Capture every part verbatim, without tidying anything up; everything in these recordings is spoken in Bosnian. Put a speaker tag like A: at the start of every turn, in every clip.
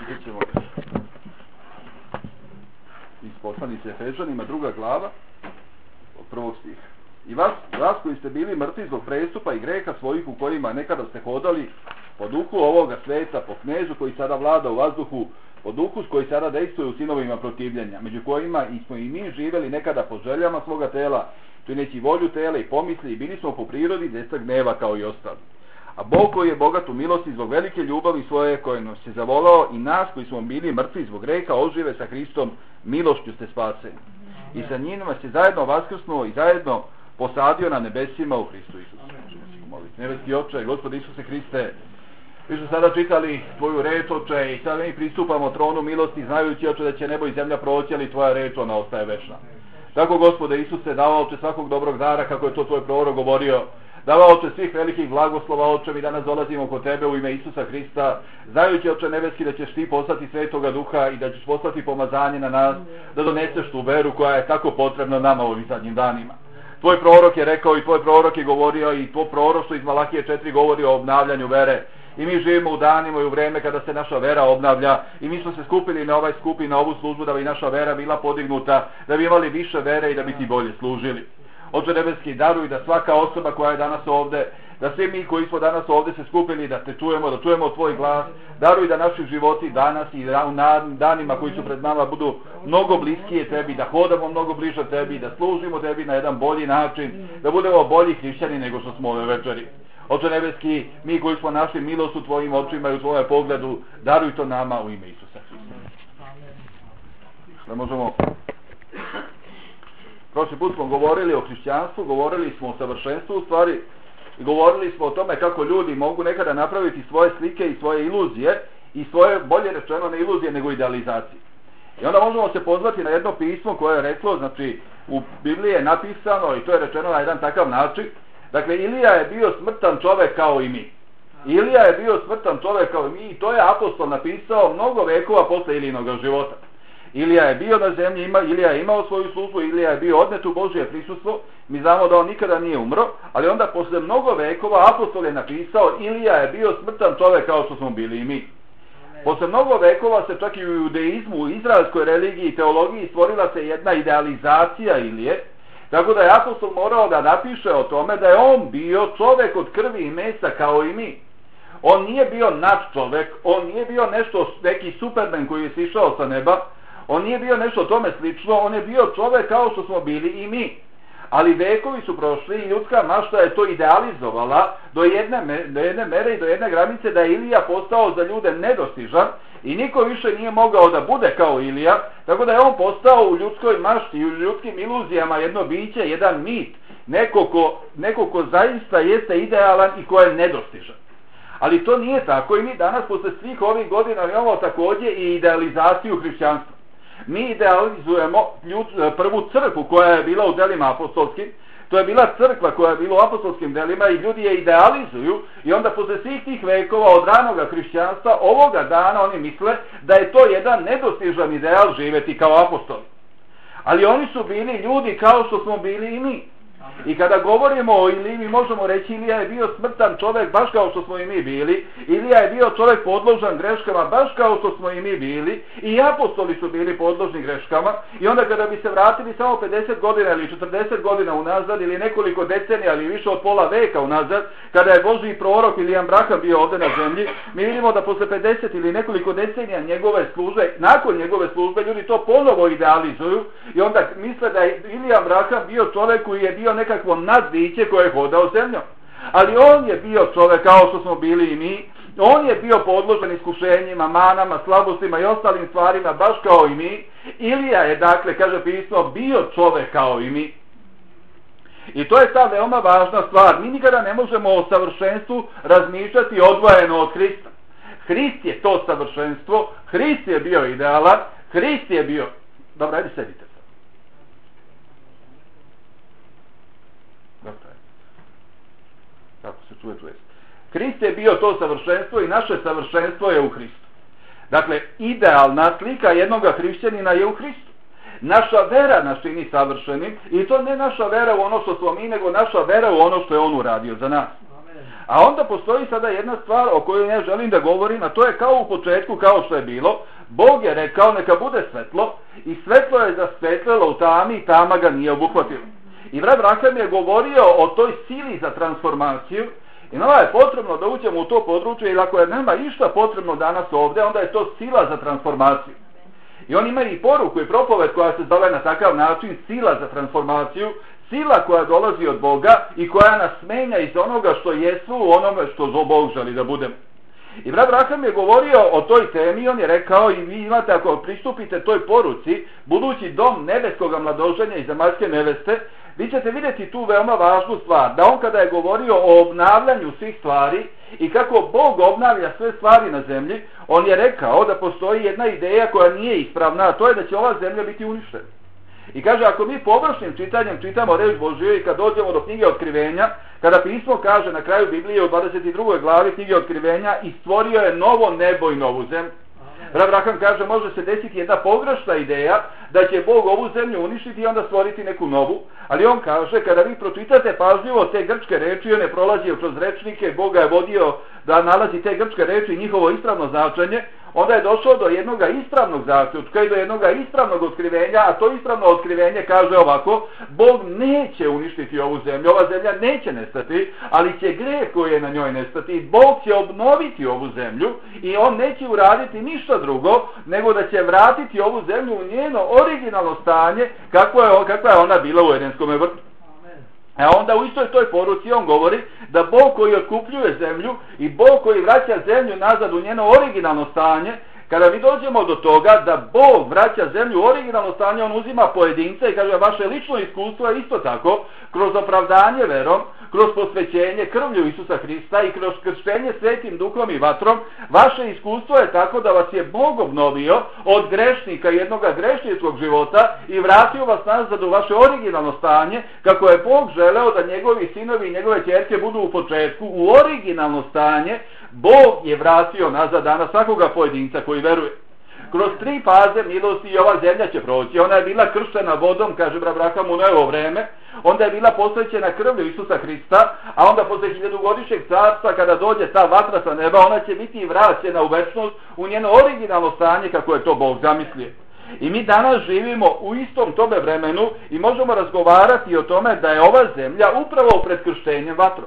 A: Čitat ćemo iz poslanice Efežanima, druga glava, od prvog stiha. I vas, vas koji ste bili mrtvi zbog prestupa i greha svojih u kojima nekada ste hodali po duhu ovoga sveta, po knezu koji sada vlada u vazduhu, po duhu koji sada dejstvuje u sinovima protivljenja, među kojima i smo i mi živjeli nekada po željama svoga tela, čineći volju tela i pomisli, i bili smo po prirodi djeca gneva kao i ostali. A Bog koji je bogat u milosti zbog velike ljubavi svoje koje nas je zavolao i nas koji smo bili mrtvi zbog greha ožive sa Hristom, milošću ste spaseni. I sa njim vas je zajedno vaskrsnuo i zajedno posadio na nebesima u Hristu Isusu. Nebeski Oče, Gospod Isuse Hriste, mi smo sada čitali tvoju reč, Oče, i sada mi pristupamo tronu milosti znajući, Oče, da će nebo i zemlja proći, ali tvoja reč, ona ostaje večna. Tako, Gospode Isuse, davao, Oče, svakog dobrog dara, kako je to tvoj prorok govorio, davao, Oče, svih velikih blagoslova, Oče, mi danas dolazimo kod tebe u ime Isusa Hrista, znajući, Oče nebeski, da ćeš ti poslati Svetoga Duha i da ćeš poslati pomazanje na nas, da doneseš tu veru koja je tako potrebna nama u ovim zadnjim danima. Tvoj prorok je rekao i tvoj prorok je govorio i tvoj proroštvo iz Malahije četiri govori o obnavljanju vere. I mi živimo u danima i u vreme kada se naša vera obnavlja i mi smo se skupili na ovaj skup i na ovu službu da bi naša vera bila podignuta, da bi imali više vere i da bi ti bolje služili. Oče nebeski, daruj da svaka osoba koja je danas ovde, da svi mi koji smo danas ovde se skupili da te čujemo, da čujemo tvoj glas, daruj da naši životi danas i u danima koji su pred nama budu mnogo bliskije tebi, da hodamo mnogo bliže tebi, da služimo tebi na jedan bolji način, da budemo bolji hrišćani nego što smo ove večeri. Oče nebeski, mi koji smo našli milost u tvojim očima i u tvojom pogledu, daruj to nama u ime Isusa Hrista. Da možemo... Prošli put smo govorili o hrišćanstvu, govorili smo o savršenstvu u stvari i govorili smo o tome kako ljudi mogu nekada napraviti svoje slike i svoje iluzije i svoje, bolje rečeno, ne iluzije nego idealizacije. I onda možemo se pozvati na jedno pismo koje je reklo, znači u Bibliji je napisano i to je rečeno na jedan takav način. Dakle, Ilija je bio smrtan čovjek kao i mi. Ilija je bio smrtan čovjek kao i mi i to je apostol napisao mnogo vekova posle Ilijinoga života. Ilija je bio na zemlji, ima, Ilija je imao svoju službu, Ilija je bio odnet u Božje prisustvo, mi znamo da on nikada nije umro, ali onda posle mnogo vekova apostol je napisao Ilija je bio smrtan čovjek kao što smo bili i mi. Posle mnogo vekova se čak i u judeizmu, u izraelskoj religiji i teologiji stvorila se jedna idealizacija Ilije, tako da je apostol morao da napiše o tome da je on bio čovjek od krvi i mesa kao i mi. On nije bio nad čovjek, on nije bio nešto, neki supermen koji je sišao sa neba, on nije bio nešto tome slično, on je bio čovjek kao što smo bili i mi. Ali vekovi su prošli i ljudska mašta je to idealizovala do jedne, do jedne mere i do jedne granice da je Ilija postao za ljude nedostižan i niko više nije mogao da bude kao Ilija, tako da je on postao u ljudskoj mašti i u ljudskim iluzijama jedno biće, jedan mit, neko ko, neko ko zaista jeste idealan i ko je nedostižan. Ali to nije tako i mi danas posle svih ovih godina imamo također i idealizaciju hrišćanstva. Mi idealizujemo ljud, prvu crkvu koja je bila u delima apostolskim, to je bila crkva koja je bila u apostolskim delima i ljudi je idealizuju i onda posle svih tih vekova od ranoga hrišćanstva ovoga dana oni misle da je to jedan nedostižan ideal živeti kao apostoli. Ali oni su bili ljudi kao što smo bili i mi. I kada govorimo o Iliji, mi možemo reći Ilija je bio smrtan čovjek baš kao što smo i mi bili. Ilija je bio čovjek podložan greškama baš kao što smo i mi bili. I apostoli su bili podložni greškama. I onda kada bi se vratili samo pedeset godina ili četrdeset godina unazad ili nekoliko decenija ili više od pola veka unazad, kada je Božji prorok ili Abraham bio ovdje na zemlji, mi vidimo da posle pedeset ili nekoliko decenija njegove službe, nakon njegove službe, ljudi to ponovo idealizuju i onda misle da je Ilija Abraham bio čovjek koji je bio nekakvo nadbiće koje je hodao zemljom. Ali on je bio čovjek kao što smo bili i mi, on je bio podložen iskušenjima, manama, slabostima i ostalim stvarima baš kao i mi. Ilija je, dakle, kaže pismo, bio čovjek kao i mi. I to je ta veoma važna stvar. Mi nikada ne možemo o savršenstvu razmišljati odvojeno od Hrista. Hrist je to savršenstvo, Hrist je bio idealan, Hrist je bio... Dobro, ajde sedite. Kako se čuje, čuje se. Hrist je bio to savršenstvo i naše savršenstvo je u Hristu. Dakle, idealna slika jednog hrišćanina je u Hristu. Naša vera nas čini savršenim i to ne naša vera u ono što smo mi, nego naša vera u ono što je on uradio za nas. A onda postoji sada jedna stvar o kojoj ja želim da govorim, a to je kao u početku, kao što je bilo. Bog je rekao neka bude svetlo i svetlo je zasvetlilo u tami i tama ga nije obuhvatilo. I brat Branham je govorio o toj sili za transformaciju i nama je potrebno da uđemo u to područje, jer ako je nama išta potrebno danas ovdje, onda je to sila za transformaciju. I on ima i poruku i propoved koja se zove na takav način sila za transformaciju, sila koja dolazi od Boga i koja nas menja iz onoga što jesu u onome što Bog želi da budemo. I brat Branham je govorio o toj temi, on je rekao i vi imate, ako pristupite toj poruci, budući dom nebeskog mladoženja i zemaljske neveste, vi ćete vidjeti tu veoma važnu stvar, da on kada je govorio o obnavljanju svih stvari i kako Bog obnavlja sve stvari na zemlji, on je rekao da postoji jedna ideja koja nije ispravna, a to je da će ova zemlja biti uništena. I kaže, ako mi površnim čitanjem čitamo reč Božju i kad dođemo do knjige Otkrivenja, kada pismo kaže na kraju Biblije u dvadeset drugoj glavi knjige Otkrivenja i stvorio je novo nebo i novu zemlju. Brat Branham kaže, može se desiti jedna pogrešna ideja da će Bog ovu zemlju uništiti i onda stvoriti neku novu, ali on kaže, kada vi pročitate pažljivo te grčke reči, on je prolazio kroz rečnike, Bog ga je vodio da nalazi te grčke reči i njihovo ispravno značenje, onda je došao do jednog ispravnog zaključka i do jednog ispravnog otkrivenja, a to ispravno otkrivenje kaže ovako: Bog neće uništiti ovu zemlju, ova zemlja neće nestati, ali će greh koji je na njoj nestati. Bog će obnoviti ovu zemlju i on neće uraditi ništa drugo nego da će vratiti ovu zemlju u njeno originalno stanje kakva je, kakva je ona bila u Edenskom vrtu. A onda u istoj toj poruci on govori da Bog koji otkupljuje zemlju i Bog koji vraća zemlju nazad u njeno originalno stanje, kada mi dođemo do toga da Bog vraća zemlju u originalno stanje, on uzima pojedinca i kaže vaše lično iskustvo je isto tako, kroz opravdanje verom, kroz posvećenje krvlju Isusa Hrista i kroz krštenje Svetim Duhom i vatrom, vaše iskustvo je tako da vas je Bog obnovio od grešnika, jednog grešničkog života i vratio vas nazad u vaše originalno stanje, kako je Bog želeo da njegovi sinovi i njegove ćerke budu u početku u originalno stanje. Bog je vratio nazad danas svakoga pojedinca koji veruje. Kroz tri faze milosti i ova zemlja će proći. Ona je bila krštena vodom, kaže brat Branham, u novo vreme. Onda je bila posvećena krvlju Isusa Hrista, a onda posle hiljadugodišnjeg carstva, kada dođe ta vatra sa neba, ona će biti vraćena u večnost, u njeno originalno stanje kako je to Bog zamislio. I mi danas živimo u istom tome vremenu i možemo razgovarati o tome da je ova zemlja upravo pred krštenjem vatrom.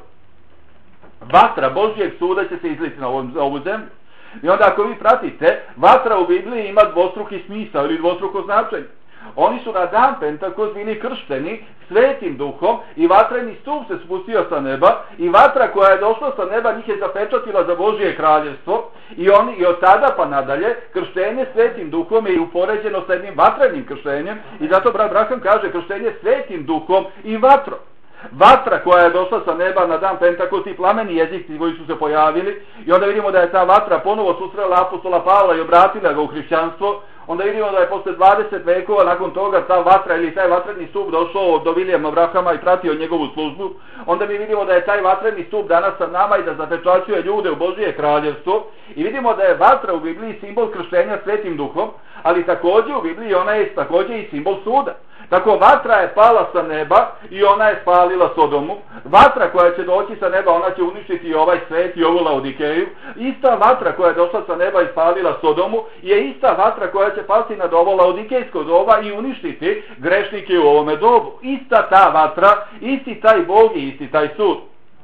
A: Vatra Božjeg suda će se izliti na ovu zemlju. I onda ako vi pratite, vatra u Bibliji ima dvostruki smisao ili dvostruko značenje. Oni su na dan Pentekost bili kršteni Svetim Duhom i vatreni stup se spustio sa neba i vatra koja je došla sa neba njih je zapečatila za Božje kraljevstvo i oni i od tada pa nadalje krštenje Svetim Duhom je upoređeno sa jednim vatrenim krštenjem i zato brat Branham kaže krštenje Svetim Duhom i vatrom. Vatra koja je došla sa neba na dan Pentekost i plameni jezici koji su se pojavili i onda vidimo da je ta vatra ponovo susrela apostola Pavla i obratila ga u hrišćanstvo. Onda vidimo da je posle dvadeset vekova nakon toga ta vatra ili taj vatreni stup došao do Vilijama Brahama i pratio njegovu službu. Onda mi vidimo da je taj vatreni stup danas sa nama i da zapečaćuje ljude u Božje kraljevstvo. I vidimo da je vatra u Bibliji simbol krštenja Svetim Duhom, ali također u Bibliji ona je također i simbol suda. Tako vatra je pala sa neba i ona je spalila Sodomu. Vatra koja će doći sa neba, ona će uništiti i ovaj svet i ovu Laodikeju. Ista vatra koja je došla sa neba i spalila Sodomu je ista vatra koja će pasti nad ovo Laodikejsko doba i uništiti grešnike u ovome dobu. Ista ta vatra, isti taj Bog i isti taj sud.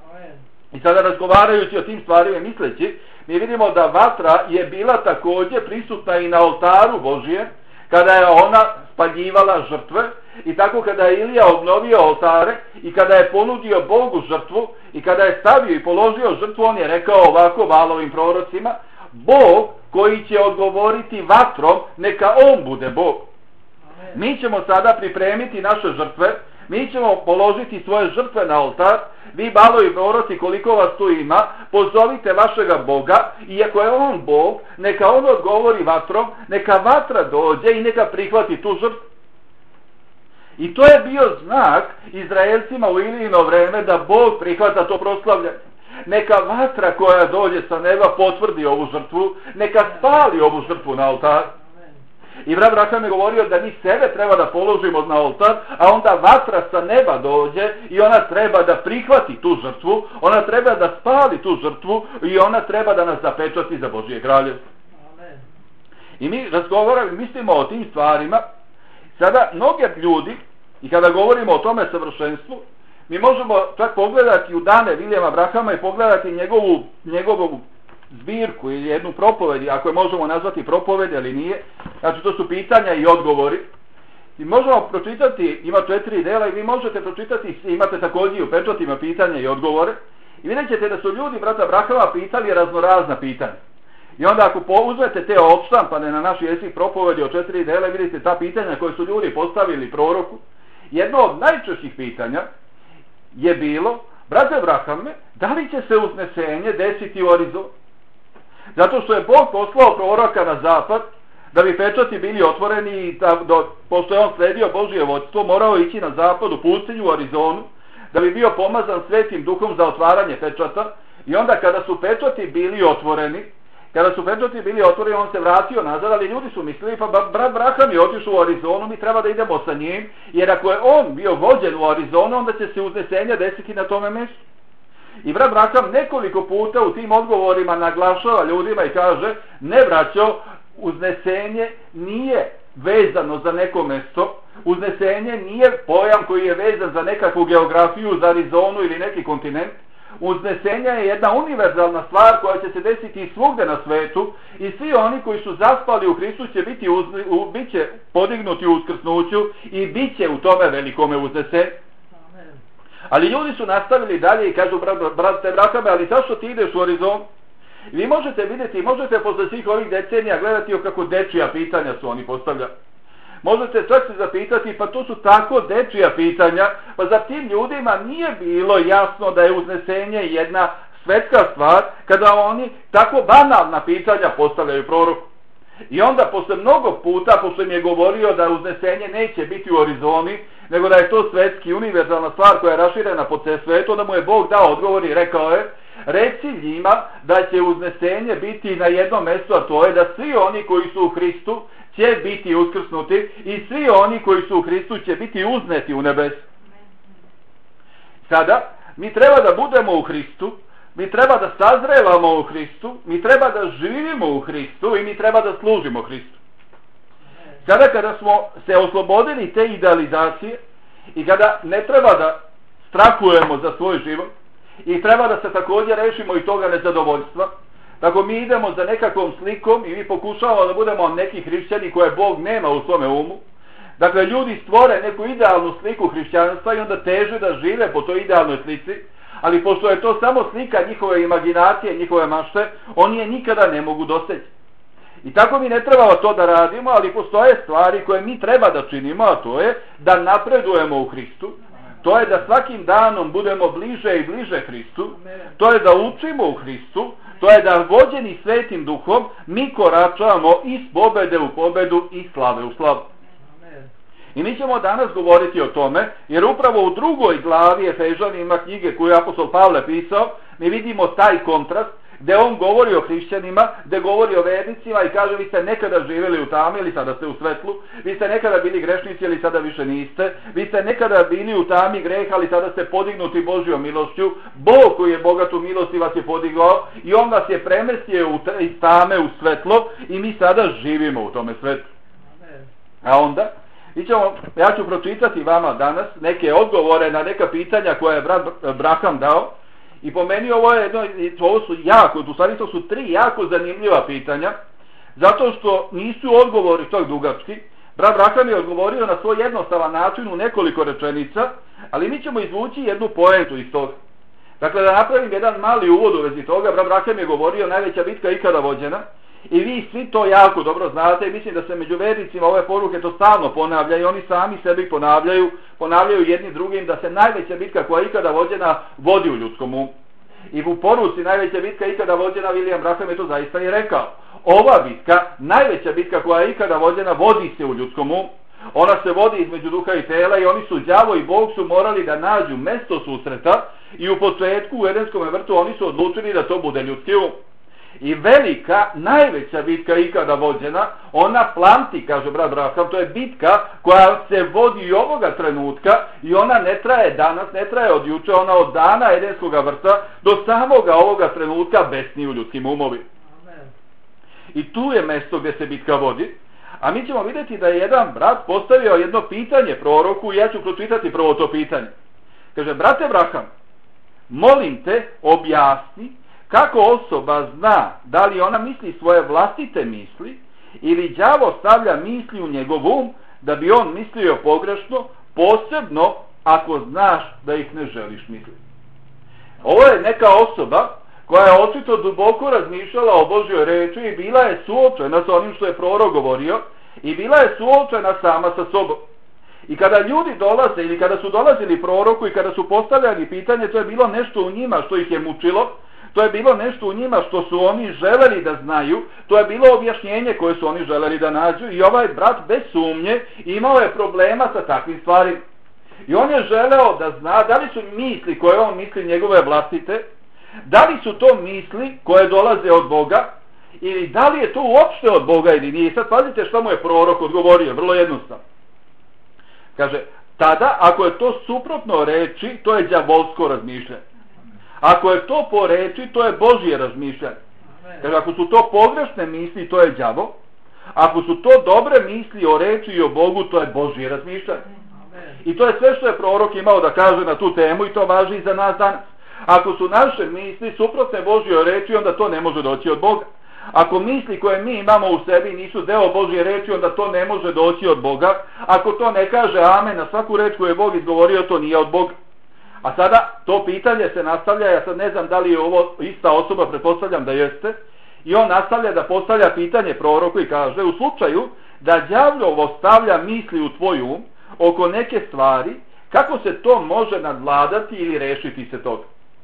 A: I sada razgovarajući o tim stvarima misleći, mi vidimo da vatra je bila također prisutna i na oltaru Božije, kada je ona spaljivala žrtve i tako kada je Ilija obnovio oltare i kada je ponudio Bogu žrtvu i kada je stavio i položio žrtvu, on je rekao ovako Balovim prorocima: Bog koji će odgovoriti vatrom, neka on bude Bog. Mi ćemo sada pripremiti naše žrtve, mi ćemo položiti svoje žrtve na oltar. Vi Balovi proroci, koliko vas tu ima, pozovite vašega Boga i ako je on Bog, neka on odgovori vatrom, neka vatra dođe i neka prihvati tu žrtvu. I to je bio znak Izraelcima u Ilijino vreme da Bog prihvata to proslavljanje. Neka vatra koja dođe sa neba potvrdi ovu žrtvu, neka spali ovu žrtvu na oltar. I brat Braham je govorio da mi sebe treba da položimo na oltar, a onda vatra sa neba dođe i ona treba da prihvati tu žrtvu, ona treba da spali tu žrtvu i ona treba da nas zapečati za Božje kraljevstvo. I mi razgovaramo, mislimo o tim stvarima. Sada, mnogi ljudi, i kada govorimo o tome savršenstvu, mi možemo čak pogledati u dane Vilijama Brahama i pogledati njegovu, njegovu zbirku ili jednu propovedi, ako je možemo nazvati propovedi, ali nije. Znači, to su pitanja i odgovori. I možemo pročitati, ima četiri dela i vi možete pročitati, imate također u pečatima pitanja i odgovore. I vidjet ćete da su ljudi brata Brahama pitali raznorazna pitanja. I onda ako uzmete te odštampane na naš jezik propovedi o četiri dela, vidite ta pitanja koje su ljudi postavili proroku. Jedno od najčešćih pitanja je bilo, brate Brahame, da li će se uznesenje desiti u Arizoni? Zato što je Bog poslao proroka na zapad, da bi pečati bili otvoreni i da, da, pošto je on sledio Božje vodstvo, morao ići na zapad u pustinju u Arizonu, da bi bio pomazan svetim duhom za otvaranje pečata. I onda kada su pečati bili otvoreni, Kada su pečati bili otvoreni, on se vratio nazad, ali ljudi su mislili, pa brat Braham je otišao u Arizonu, mi treba da idemo sa njim, jer ako je on bio vođen u Arizonu, onda će se uznesenje desiti na tome mjestu. I brat Braham nekoliko puta u tim odgovorima naglašava ljudima i kaže, ne braćo, uznesenje nije vezano za neko mjesto, uznesenje nije pojam koji je vezan za nekakvu geografiju, za Arizonu ili neki kontinent. Uznesenje je jedna univerzalna stvar koja će se desiti i svugde na svetu i svi oni koji su zaspali u Hristu će biti uzne, u, bit će podignuti u uskrsnuću i bit će u tome velikome uznesenju. Ali ljudi su nastavili dalje i kažu, brate Brahame, ali zašto ti ideš u Arizonu? Vi možete vidjeti, možete posle svih ovih decenija gledati o kako dečija pitanja su oni postavljali. Možete čak se zapitati, pa to su tako dečija pitanja, pa za tim ljudima nije bilo jasno da je uznesenje jedna svetska stvar, kada oni tako banalna pitanja postavljaju proroku. I onda posle mnogo puta, posle im je govorio da uznesenje neće biti u Arizoni, nego da je to svetski, univerzalna stvar koja je raširena po sve svetu, da mu je Bog dao odgovor i rekao je, reci njima da će uznesenje biti na jednom mjestu, a to je da svi oni koji su u Hristu će biti uskrsnuti i svi oni koji su u Hristu će biti uzneti u nebes. Sada, mi treba da budemo u Hristu, mi treba da sazrevamo u Hristu, mi treba da živimo u Hristu i mi treba da služimo Hristu. Sada kada smo se oslobodili te idealizacije i kada ne treba da strahujemo za svoj život i treba da se također rešimo i toga nezadovoljstva, tako mi idemo za nekakvom slikom i mi pokušavamo da budemo neki hrišćani koje Bog nema u svome umu. Dakle, ljudi stvore neku idealnu sliku hrišćanstva i onda teže da žive po toj idealnoj slici, ali pošto je to samo slika njihove imaginacije, njihove mašte, oni je nikada ne mogu doseći. I tako mi ne trebamo to da radimo, ali postoje stvari koje mi treba da činimo, a to je da napredujemo u Hristu, to je da svakim danom budemo bliže i bliže Hristu, to je da učimo u Hristu, to je da vođeni Svetim Duhom mi koračamo iz pobede u pobedu i slave u slavu. I mi ćemo danas govoriti o tome, jer upravo u drugoj glavi Efežanima knjige koju je apostol Pavle pisao, mi vidimo taj kontrast, gdje on govori o hrišćanima, gdje govori o vernicima i kaže, vi ste nekada živjeli u tami ili sada ste u svetlu, vi ste nekada bili grešnici ili sada više niste, vi ste nekada bili u tami greha ali sada ste podignuti Božjom milošću, Bog koji je bogat u milosti vas je podigao i on vas je premestio iz tame u svetlo i mi sada živimo u tome svetlu. A onda, mi ćemo, ja ću pročitati vama danas neke odgovore na neka pitanja koje je brat Braham dao. I po meni ovo je jedno, ovo su jako, u stvari to su tri jako zanimljiva pitanja, zato što nisu odgovori tog dugački. Brat Braham je odgovorio na svoj jednostavan način u nekoliko rečenica, ali mi ćemo izvući jednu poentu iz toga. Dakle, da napravim jedan mali uvod u vezi toga, brat Braham je govorio najveća bitka ikada vođena, i vi svi to jako dobro znate i mislim da se među vernicima ove poruke to stalno ponavlja i oni sami sebi ponavljaju, ponavljaju jedni drugim da se najveća bitka koja je ikada vođena vodi u ljudskom umu. I u poruci najveća bitka ikada vođena, William Braham je to zaista i rekao. Ova bitka, najveća bitka koja je ikada vođena, vodi se u ljudskom umu. Ona se vodi između duha i tela i oni su, đavo i Bog su morali da nađu mesto susreta i u početku u Edenskom vrtu oni su odlučili da to bude ljudski um. I velika, najveća bitka ikada vođena, ona plamti, kaže brat Braham, to je bitka koja se vodi i ovoga trenutka i ona ne traje danas, ne traje od juče, ona od dana Edenskog vrta do samoga ovoga trenutka besni u ljudskim umovi. I tu je mjesto gdje se bitka vodi. A mi ćemo vidjeti da je jedan brat postavio jedno pitanje proroku i ja ću pročitati prvo to pitanje. Kaže, brate Braham, molim te, objasni kako osoba zna da li ona misli svoje vlastite misli ili đavo stavlja misli u njegov um da bi on mislio pogrešno, posebno ako znaš da ih ne želiš misliti. Ovo je neka osoba koja je očito duboko razmišljala o Božjoj reči i bila je suočena sa onim što je prorok govorio i bila je suočena sama sa sobom. I kada ljudi dolaze ili kada su dolazili proroku i kada su postavljali pitanje, to je bilo nešto u njima što ih je mučilo, to je bilo nešto u njima što su oni želeli da znaju, to je bilo objašnjenje koje su oni želeli da nađu i ovaj brat bez sumnje imao je problema sa takvim stvarima. I on je želeo da zna da li su misli koje on misli njegove vlastite, da li su to misli koje dolaze od Boga ili da li je to uopšte od Boga ili nije. I sad pazite što mu je prorok odgovorio, vrlo jednostavno. Kaže, tada ako je to suprotno reči, to je đavolsko razmišljanje. Ako je to po reči, to je Božje razmišljanje. Kaže, ako su to pogrešne misli, to je đavo. Ako su to dobre misli o reči i o Bogu, to je Božje razmišljanje. I to je sve što je prorok imao da kaže na tu temu i to važi i za nas danas. Ako su naše misli suprotne Božjoj reči, onda to ne može doći od Boga. Ako misli koje mi imamo u sebi nisu deo Božje reči, onda to ne može doći od Boga. Ako to ne kaže amen na svaku reč koju je Bog izgovorio, to nije od Boga. A sada to pitanje se nastavlja, ja sad ne znam da li je ovo ista osoba, pretpostavljam da jeste, i on nastavlja da postavlja pitanje proroku i kaže, u slučaju da đavljovo stavlja misli u tvoj um oko neke stvari, kako se to može nadvladati ili rešiti se toga?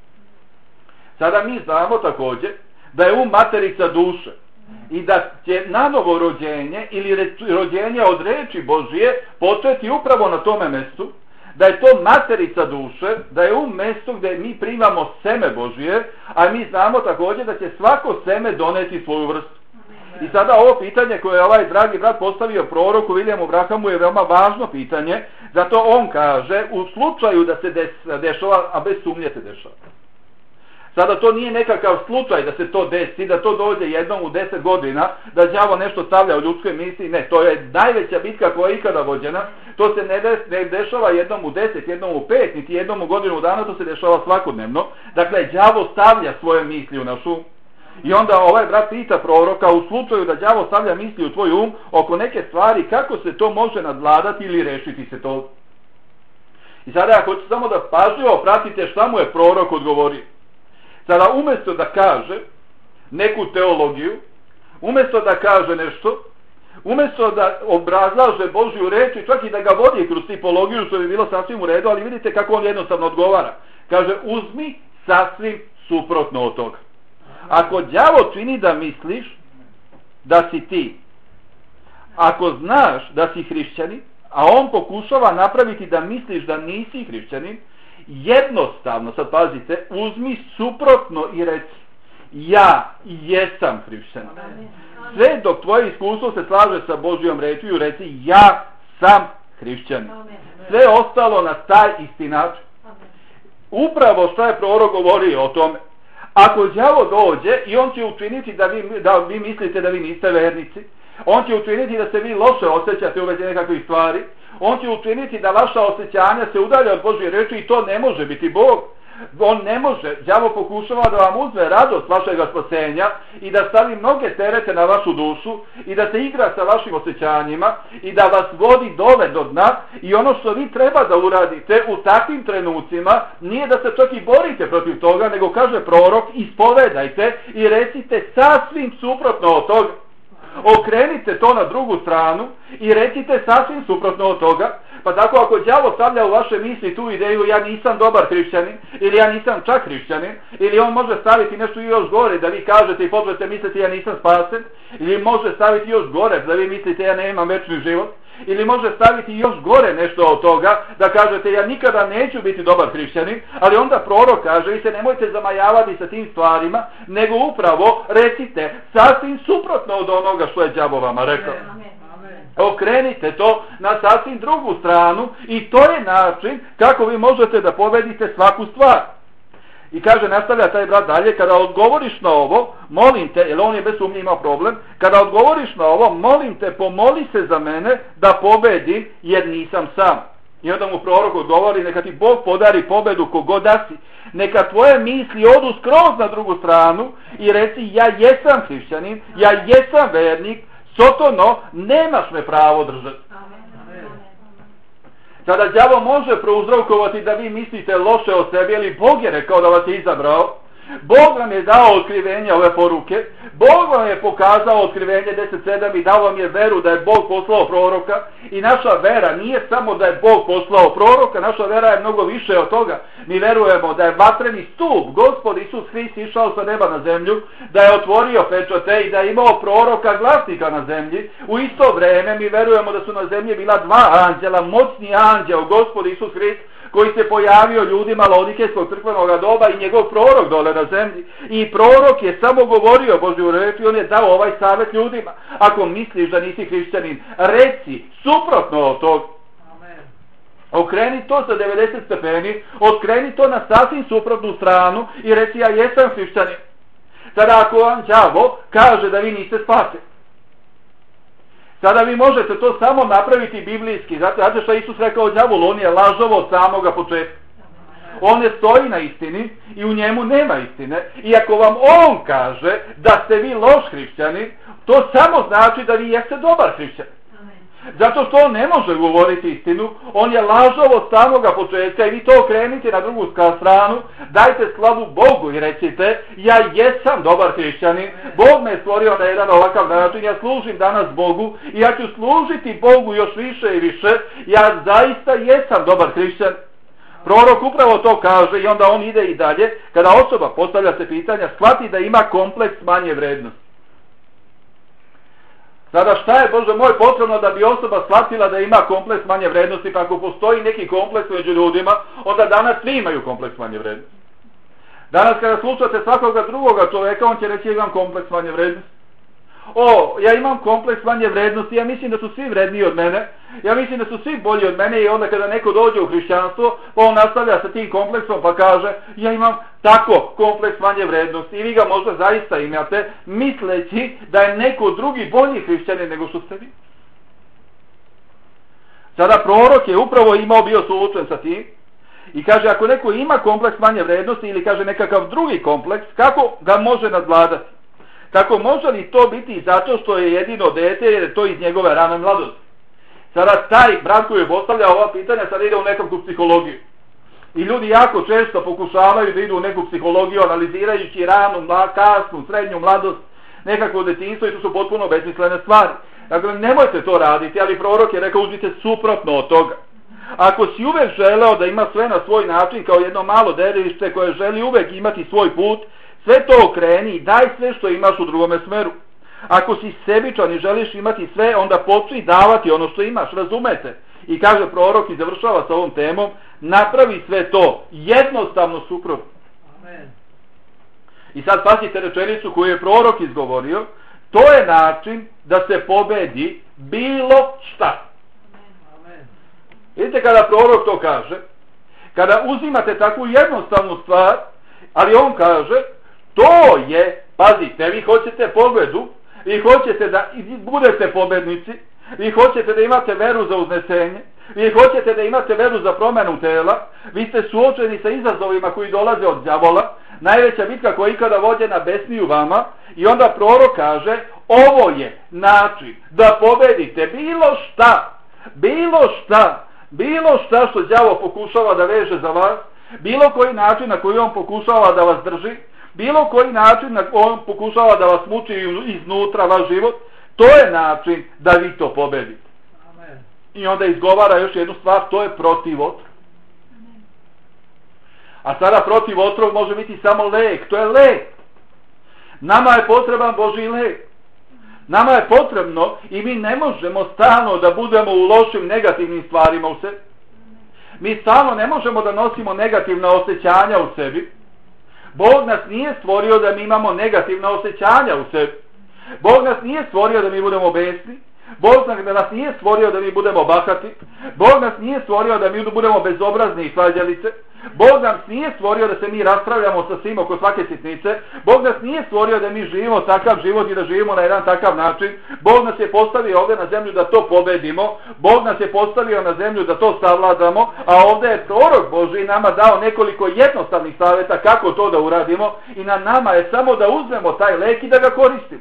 A: Sada mi znamo također da je um materica duše i da će nanovo rođenje ili rođenje od reči Božije početi upravo na tome mjestu, da je to materica duše, da je um mjesto gdje mi primamo seme Božije, a mi znamo također da će svako seme doneti svoju vrstu. I sada ovo pitanje koje je ovaj dragi brat postavio proroku Williamu Brahamu je veoma važno pitanje, zato on kaže u slučaju da se des, dešava, a bez sumnje se dešava. Sada to nije nekakav slučaj da se to desi, da to dođe jednom u deset godina, da đavo nešto stavlja u ljudskoj misli, ne, to je najveća bitka koja je ikada vođena, to se ne, des, ne dešava jednom u deset, jednom u pet, niti jednom u godinu dana, to se dešava svakodnevno. Dakle, đavo stavlja svoje misli u našu. I onda ovaj brat pita proroka, u slučaju da đavo stavlja misli u tvoj um oko neke stvari, kako se to može nadvladati ili rešiti se to. I sada ja hoću samo da pažljivo pratite šta mu je prorok odgovorio. Sada umjesto da kaže neku teologiju, umjesto da kaže nešto, umjesto da obrazlaže Božju reč i čak i da ga vodi kroz tipologiju, što bi bilo sasvim u redu, ali vidite kako on jednostavno odgovara. Kaže, uzmi sasvim suprotno od toga. Ako đavo čini da misliš da si ti, ako znaš da si hrišćanin, a on pokušava napraviti da misliš da nisi hrišćanin, jednostavno, sad pazite, uzmi suprotno i reci, ja jesam hrišćanin. Sve dok tvoje iskustvo se slaže sa Božjom rečju, reci, ja sam hrišćanin. Sve ostalo na taj isti način. Upravo što je prorok govorio o tome. Ako đavo dođe i on će učiniti da vi, da vi mislite da vi niste vernici, on će učiniti da se vi loše osjećate u vezi nekakvih stvari, on će učiniti da vaša osjećanja se udalje od Božje reči i to ne može biti Bog. On ne može, đavo pokušava da vam uzme radost vašeg spasenja i da stavi mnoge terete na vašu dušu i da se igra sa vašim osjećanjima i da vas vodi dole do dna i ono što vi treba da uradite u takvim trenucima nije da se čak i borite protiv toga, nego kaže prorok, ispovedajte i recite sasvim suprotno od toga. Okrenite to na drugu stranu i recite sasvim suprotno od toga. Pa tako ako đavo stavlja u vaše misli tu ideju ja nisam dobar hrišćanin, ili ja nisam čak hrišćanin, ili on može staviti nešto još gore da vi kažete i počnete misliti ja nisam spasen, ili može staviti još gore da vi mislite ja nemam večni život, ili može staviti još gore nešto od toga da kažete ja nikada neću biti dobar hrišćanin, ali onda prorok kaže vi se nemojte zamajavati sa tim stvarima, nego upravo recite sasvim suprotno od onoga što je đavo vama rekao. Okrenite to na sasvim drugu stranu i to je način kako vi možete da pobedite svaku stvar. I kaže, nastavlja taj brat dalje, kada odgovoriš na ovo, molim te, jer on je bez sumnje imao problem, kada odgovoriš na ovo, molim te, pomoli se za mene da pobedim, jer nisam sam. I onda mu prorok odgovori, neka ti Bog podari pobedu kogod da si. Neka tvoje misli odu skroz na drugu stranu i reci, ja jesam hrišćanin, ja jesam vernik, sotono, nemaš me pravo držati. Sada đavo može prouzrokovati da vi mislite loše o sebi, ili Bog je rekao da vas je izabrao. Bog vam je dao otkrivenje ove poruke. Bog vam je pokazao otkrivenje deset sedam i dao vam je veru da je Bog poslao proroka. I naša vera nije samo da je Bog poslao proroka, naša vera je mnogo više od toga. Mi verujemo da je vatreni stup, Gospod Isus Hrist išao sa neba na zemlju, da je otvorio pečate i da je imao proroka glasnika na zemlji. U isto vreme mi verujemo da su na zemlji bila dva anđela, moćni anđel, Gospod Isus Hrist, koji se pojavio ljudima Laodikejskog crkvenog doba i njegov prorok dole na zemlji. I prorok je samo govorio Božju reč i on je dao ovaj savjet ljudima. Ako misliš da nisi hrišćanin, reci suprotno od tog. Okreni to sa devedeset stepeni, okreni to na sasvim suprotnu stranu i reci ja jesam hrišćanin. Sada ako vam đavo kaže da vi niste spaseni, sada vi možete to samo napraviti biblijski. Znate što je Isus rekao đavolu? On je lažov od samoga početka. On ne stoji na istini i u njemu nema istine. I ako vam on kaže da ste vi loš hrišćani, to samo znači da vi jeste dobar hrišćan. Zato što on ne može govoriti istinu, on je lažov od samoga početka i vi to okrenite na drugu stranu, dajte slavu Bogu i recite ja jesam dobar hrišćanin, Bog me je stvorio na jedan ovakav način, ja služim danas Bogu i ja ću služiti Bogu još više i više, ja zaista jesam dobar hrišćan. Prorok upravo to kaže i onda on ide i dalje, kada osoba postavlja se pitanja, shvati da ima kompleks manje vrednosti. Sada šta je, Bože moj, potrebno da bi osoba shvatila da ima kompleks manje vrednosti, pa ako postoji neki kompleks među ljudima, onda danas svi imaju kompleks manje vrednosti. Danas kada slušate svakoga drugoga čoveka, on će reći ja imam kompleks manje vrednosti. O, ja imam kompleks manje vrednosti, ja mislim da su svi vredniji od mene, ja mislim da su svi bolji od mene i onda kada neko dođe u hrišćanstvo, pa on nastavlja sa tim kompleksom pa kaže ja imam tako kompleks manje vrednosti i vi ga možda zaista imate misleći da je neko drugi bolji hrišćanin nego što ste vi. Sada prorok je upravo imao bio suočen sa tim i kaže ako neko ima kompleks manje vrednosti ili kaže nekakav drugi kompleks, kako ga može nadvladati? Tako može li to biti zato što je jedino dete jer je to iz njegove rane mladosti? Sada taj brat koji je postavlja ova pitanja sad ide u nekakvu psihologiju. I ljudi jako često pokušavaju da idu u neku psihologiju analizirajući ranu, kasnu, srednju mladost, nekakvo detinjstvo i to su potpuno besmislene stvari. Dakle, nemojte to raditi, ali prorok je rekao uzmite suprotno od toga. Ako si uvek želeo da ima sve na svoj način kao jedno malo dervište koje želi uvek imati svoj put, sve to okreni i daj sve što imaš u drugome smeru. Ako si sebičan i želiš imati sve, onda počni davati ono što imaš, razumete? I kaže prorok i završava sa ovom temom, napravi sve to, jednostavno suprotno. Amen. I sad pazite rečenicu koju je prorok izgovorio, to je način da se pobedi bilo šta. Amen. Vidite kada prorok to kaže, kada uzimate takvu jednostavnu stvar, ali on kaže, to je, pazite, vi hoćete pobedu, vi hoćete da budete pobednici, vi hoćete da imate veru za uznesenje, vi hoćete da imate veru za promjenu tela, vi ste suočeni sa izazovima koji dolaze od đavola, najveća bitka koja je ikada vođena besniju vama, i onda prorok kaže, ovo je način da pobedite bilo šta, bilo šta, bilo šta što đavo pokušava da veže za vas, bilo koji način na koji on pokušava da vas drži, bilo koji način na koji on pokušava da vas muči iznutra vaš život, to je način da vi to pobedite. Amen. I onda izgovara još jednu stvar, to je protiv otrov. A sada protiv otrov može biti samo lek, to je lek. Nama je potreban Božji lek. Nama je potrebno i mi ne možemo stalno da budemo u lošim negativnim stvarima u sebi. Mi stalno ne možemo da nosimo negativna osjećanja u sebi. Bog nas nije stvorio da mi imamo negativna osjećanja u sebi. Bog nas nije stvorio da mi budemo besni. Bog nas nije stvorio da mi budemo bahati. Bog nas nije stvorio da mi budemo bezobrazni i svađalice. Bog nas nije stvorio da se mi raspravljamo sa svim oko svake sitnice. Bog nas nije stvorio da mi živimo takav život i da živimo na jedan takav način. Bog nas je postavio ovdje na zemlju da to pobedimo. Bog nas je postavio na zemlju da to savladamo. A ovdje je prorok Božji nama dao nekoliko jednostavnih savjeta kako to da uradimo. I na nama je samo da uzmemo taj lek i da ga koristimo.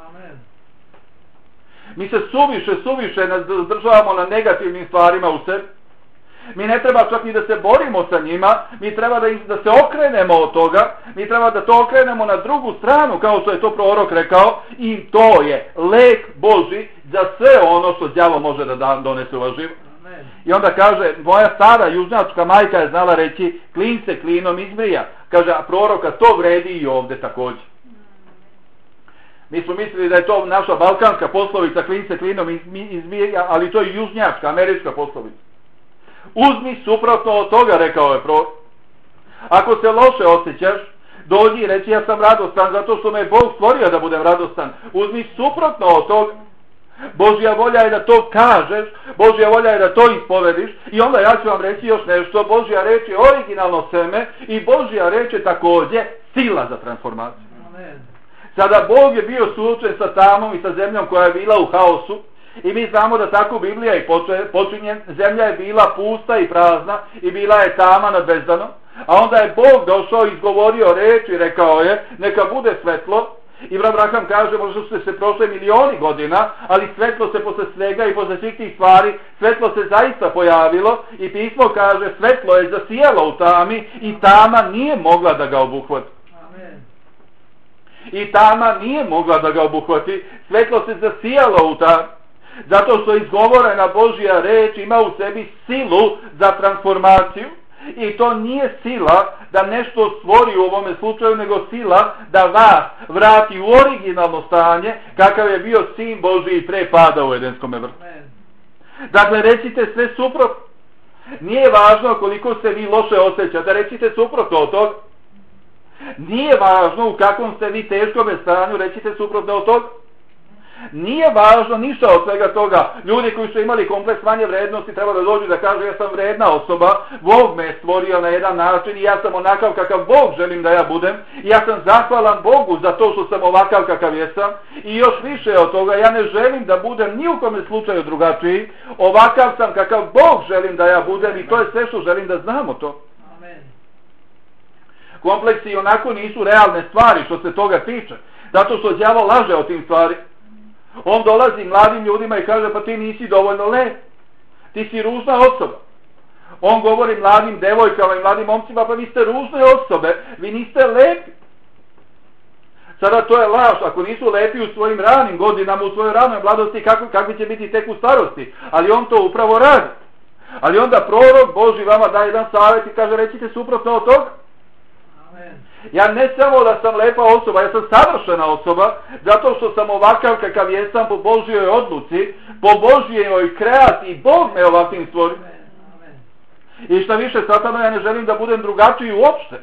A: Mi se suviše, suviše državamo na negativnim stvarima u sebi. Mi ne treba čak ni da se borimo sa njima, mi treba da, da se okrenemo od toga, mi treba da to okrenemo na drugu stranu, kao što je to prorok rekao, i to je lek Božji za sve ono što đavo može da donese u vaš život. I onda kaže, moja stara južnjačka majka je znala reći, klin se klinom izbrija. Kaže, a proroka to vredi i ovdje također. Mi smo mislili da je to naša balkanska poslovica, klin se klinom izbija, ali to je južnjačka, američka poslovica. Uzmi suprotno od toga, rekao je prorok. Ako se loše osjećaš, dođi i reći ja sam radostan zato što me je Bog stvorio da budem radostan. Uzmi suprotno od toga. Božja volja je da to kažeš, Božja volja je da to ispovediš i onda ja ću vam reći još nešto. Božja reč je originalno seme i Božja reč je također sila za transformaciju. Amen. Sada Bog je bio suočen sa tamom i sa zemljom koja je bila u haosu i mi znamo da tako Biblija i počinje, zemlja je bila pusta i prazna i bila je tama nad bezdanom, a onda je Bog došao i izgovorio reč i rekao je neka bude svetlo. I Abraham kaže, možda su se prošle milioni godina, ali svetlo se posle svega i posle svih tih stvari, svetlo se zaista pojavilo i pismo kaže, svetlo je zasijalo u tami i tama nije mogla da ga obuhvati. Amen. I tama nije mogla da ga obuhvati, svetlo se zasijalo u tami, zato što izgovorena Božja reč ima u sebi silu za transformaciju. I to nije sila da nešto stvori u ovome slučaju, nego sila da vas vrati u originalno stanje kakav je bio sin Božji pre pada u Edenskom vrtu. Dakle, recite sve suprotno. Nije važno koliko se vi loše osjećate, recite suprotno od toga. Nije važno u kakvom ste vi teškom stanju, recite suprotno od toga. Nije važno ništa od svega toga. Ljudi koji su imali kompleks manje vrednosti treba da dođu da kažu ja sam vredna osoba, Bog me je stvorio na jedan način i ja sam onakav kakav Bog želim da ja budem i ja sam zahvalan Bogu za to što sam ovakav kakav jesam i još više od toga ja ne želim da budem ni u kome slučaju drugačiji, ovakav sam kakav Bog želim da ja budem i to je sve što želim da znamo to. Amen. Kompleksi onako nisu realne stvari što se toga tiče, zato što đavo laže o tim stvarima. On dolazi mladim ljudima i kaže pa ti nisi dovoljno lep, ti si ružna osoba. On govori mladim devojkama i mladim momcima pa vi ste ružne osobe, vi niste lepi. Sada to je laž, ako nisu lepi u svojim ranim godinama, u svojoj ranoj mladosti, kako, kakvi će biti tek u starosti. Ali on to upravo radi. Ali onda prorok Božji vama daje jedan savjet i kaže recite suprotno od toga. Ja ne samo da sam lepa osoba, ja sam savršena osoba, zato što sam ovakav kakav jesam po Božjoj odluci, po Božjoj kreaciji, Bog me ovakvim stvorio. I šta više, satano, ja ne želim da budem drugačiji uopšte.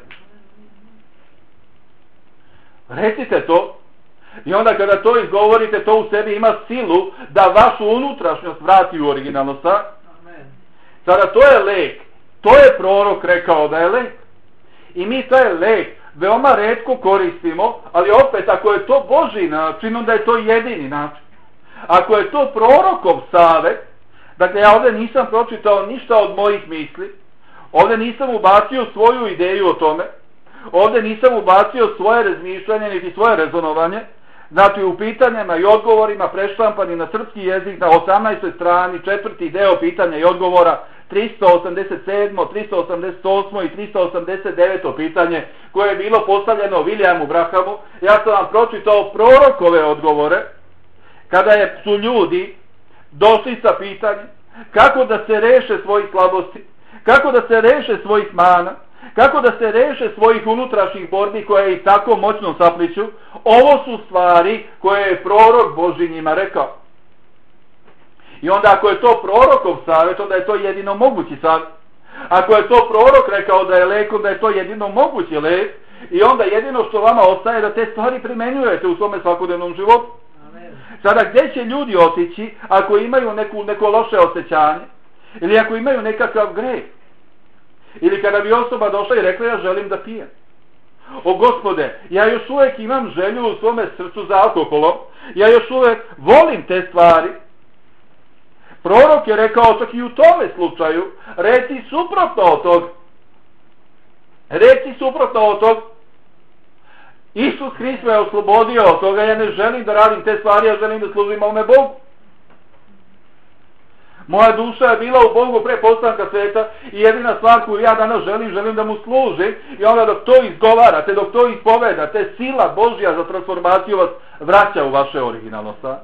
A: Recite to. I onda kada to izgovorite, to u sebi ima silu da vašu unutrašnjost vrati u originalno stanje. Sada to je lek. To je prorok rekao da je lek. I mi taj lek veoma retko koristimo, ali opet ako je to Božji način, onda je to jedini način. Ako je to prorokov savjet, dakle ja ovdje nisam pročitao ništa od mojih misli, ovdje nisam ubacio svoju ideju o tome, ovdje nisam ubacio svoje razmišljanje niti svoje rezonovanje, znači u pitanjima i odgovorima preštampani na srpski jezik na osamnaestoj strani, četvrti deo pitanja i odgovora, tristo osamdeset sedmo, tristo osamdeset osmo i tristo osamdeset deveto pitanje koje je bilo postavljeno Williamu Branhamu. Ja sam vam pročitao prorokove odgovore kada je, su ljudi došli sa pitanjem kako da se reše svojih slabosti, kako da se reše svojih mana, kako da se reše svojih unutrašnjih borbi koje i tako moćno sapliću. Ovo su stvari koje je prorok Božji njima rekao. I onda ako je to prorokov savjet, onda je to jedino mogući savjet. Ako je to prorok rekao da je lek, onda je to jedino mogući lek. I onda jedino što vama ostaje da te stvari primenjujete u svome svakodnevnom životu. Amen. Sada gdje će ljudi otići ako imaju neku, neko loše osjećanje? Ili ako imaju nekakav greh? Ili kada bi osoba došla i rekla ja želim da pijem. O Gospode, ja još uvijek imam želju u svome srcu za alkoholom. Ja još uvijek volim te stvari. Prorok je rekao čak i u tome slučaju, reci suprotno od tog. Reci suprotno od tog. Isus Hrist me oslobodio od toga, ja ne želim da radim te stvari, ja želim da služim ovome Bogu. Moja duša je bila u Bogu pre postanka sveta i jedina stvar koju ja danas želim, želim da mu služim. I onda dok to izgovarate, dok to ispovedate, sila Božja za transformaciju vas vraća u vaše originalno stanje.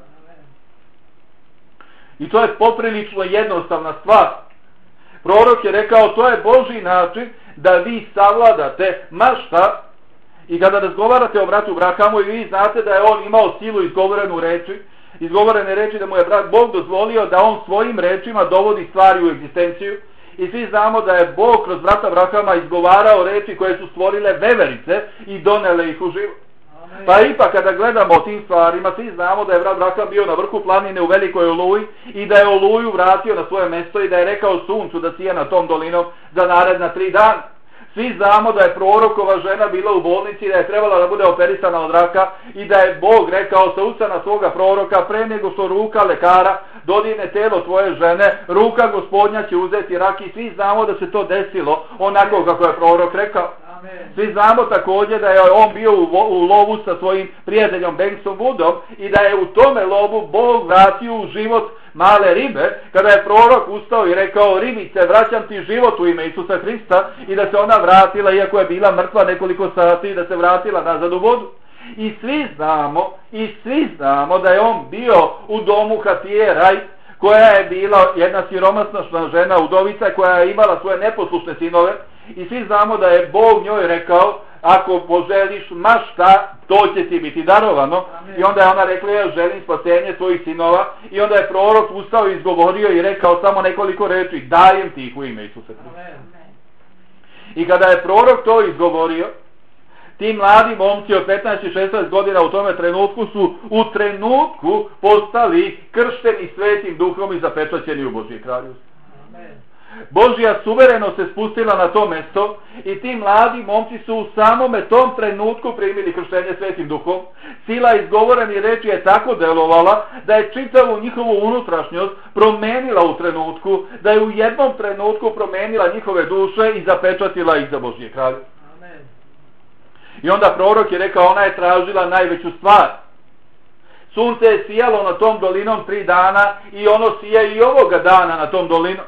A: I to je poprilično jednostavna stvar. Prorok je rekao, to je Božji način da vi savladate ma šta. I kada razgovarate o bratu Abrahamu i vi znate da je on imao silu izgovorenu reči, izgovorene reči da mu je brat Bog dozvolio da on svojim rečima dovodi stvari u egzistenciju. I svi znamo da je Bog kroz brata Abrahama izgovarao reči koje su stvorile veverice i donele ih u život. Pa ipak kada gledamo o tim stvarima, svi znamo da je brat Abraham bio na vrhu planine u velikoj oluji i da je oluju vratio na svoje mjesto i da je rekao suncu da sije na tom dolinom za naredna tri dana. Svi znamo da je prorokova žena bila u bolnici i da je trebala da bude operisana od raka i da je Bog rekao sa usta na svoga proroka pre nego što ruka lekara dodirne telo tvoje žene, ruka Gospodnja će uzeti rak i svi znamo da se to desilo onako kako je prorok rekao. Svi znamo također da je on bio u, u lovu sa svojim prijateljom Banksom Woodom i da je u tome lovu Bog vratio u život male ribe, kada je prorok ustao i rekao ribice, vraćam ti život u ime Isusa Hrista, i da se ona vratila, iako je bila mrtva nekoliko sati, da se vratila nazad u vodu. I svi znamo, i svi znamo da je on bio u domu Hatije Raj, koja je bila jedna siromašna žena, udovica, koja je imala svoje neposlušne sinove. I svi znamo da je Bog njoj rekao, ako poželiš ma šta, to će ti biti darovano. Amen. I onda je ona rekla, ja želim spasenje svojih sinova. I onda je prorok ustao i izgovorio i rekao samo nekoliko reči, dajem ti ih u ime Isusa Hrista. I kada je prorok to izgovorio, ti mladi momci od petnaest i šesnaest godina u tome trenutku su u trenutku postali kršteni Svetim Duhom i zapečaćeni u Božje kraljevstvo. Božja suverenost se spustila na to mjesto i ti mladi momci su u samome tom trenutku primili krštenje Svetim Duhom. Sila izgovoreni reči je tako delovala da je čitavu njihovu unutrašnjost promenila u trenutku, da je u jednom trenutku promenila njihove duše i zapečatila ih za Božje kraljevstvo. I onda prorok je rekao, ona je tražila najveću stvar. Sunce je sijalo na tom dolinom tri dana i ono sije i ovoga dana na tom dolinom.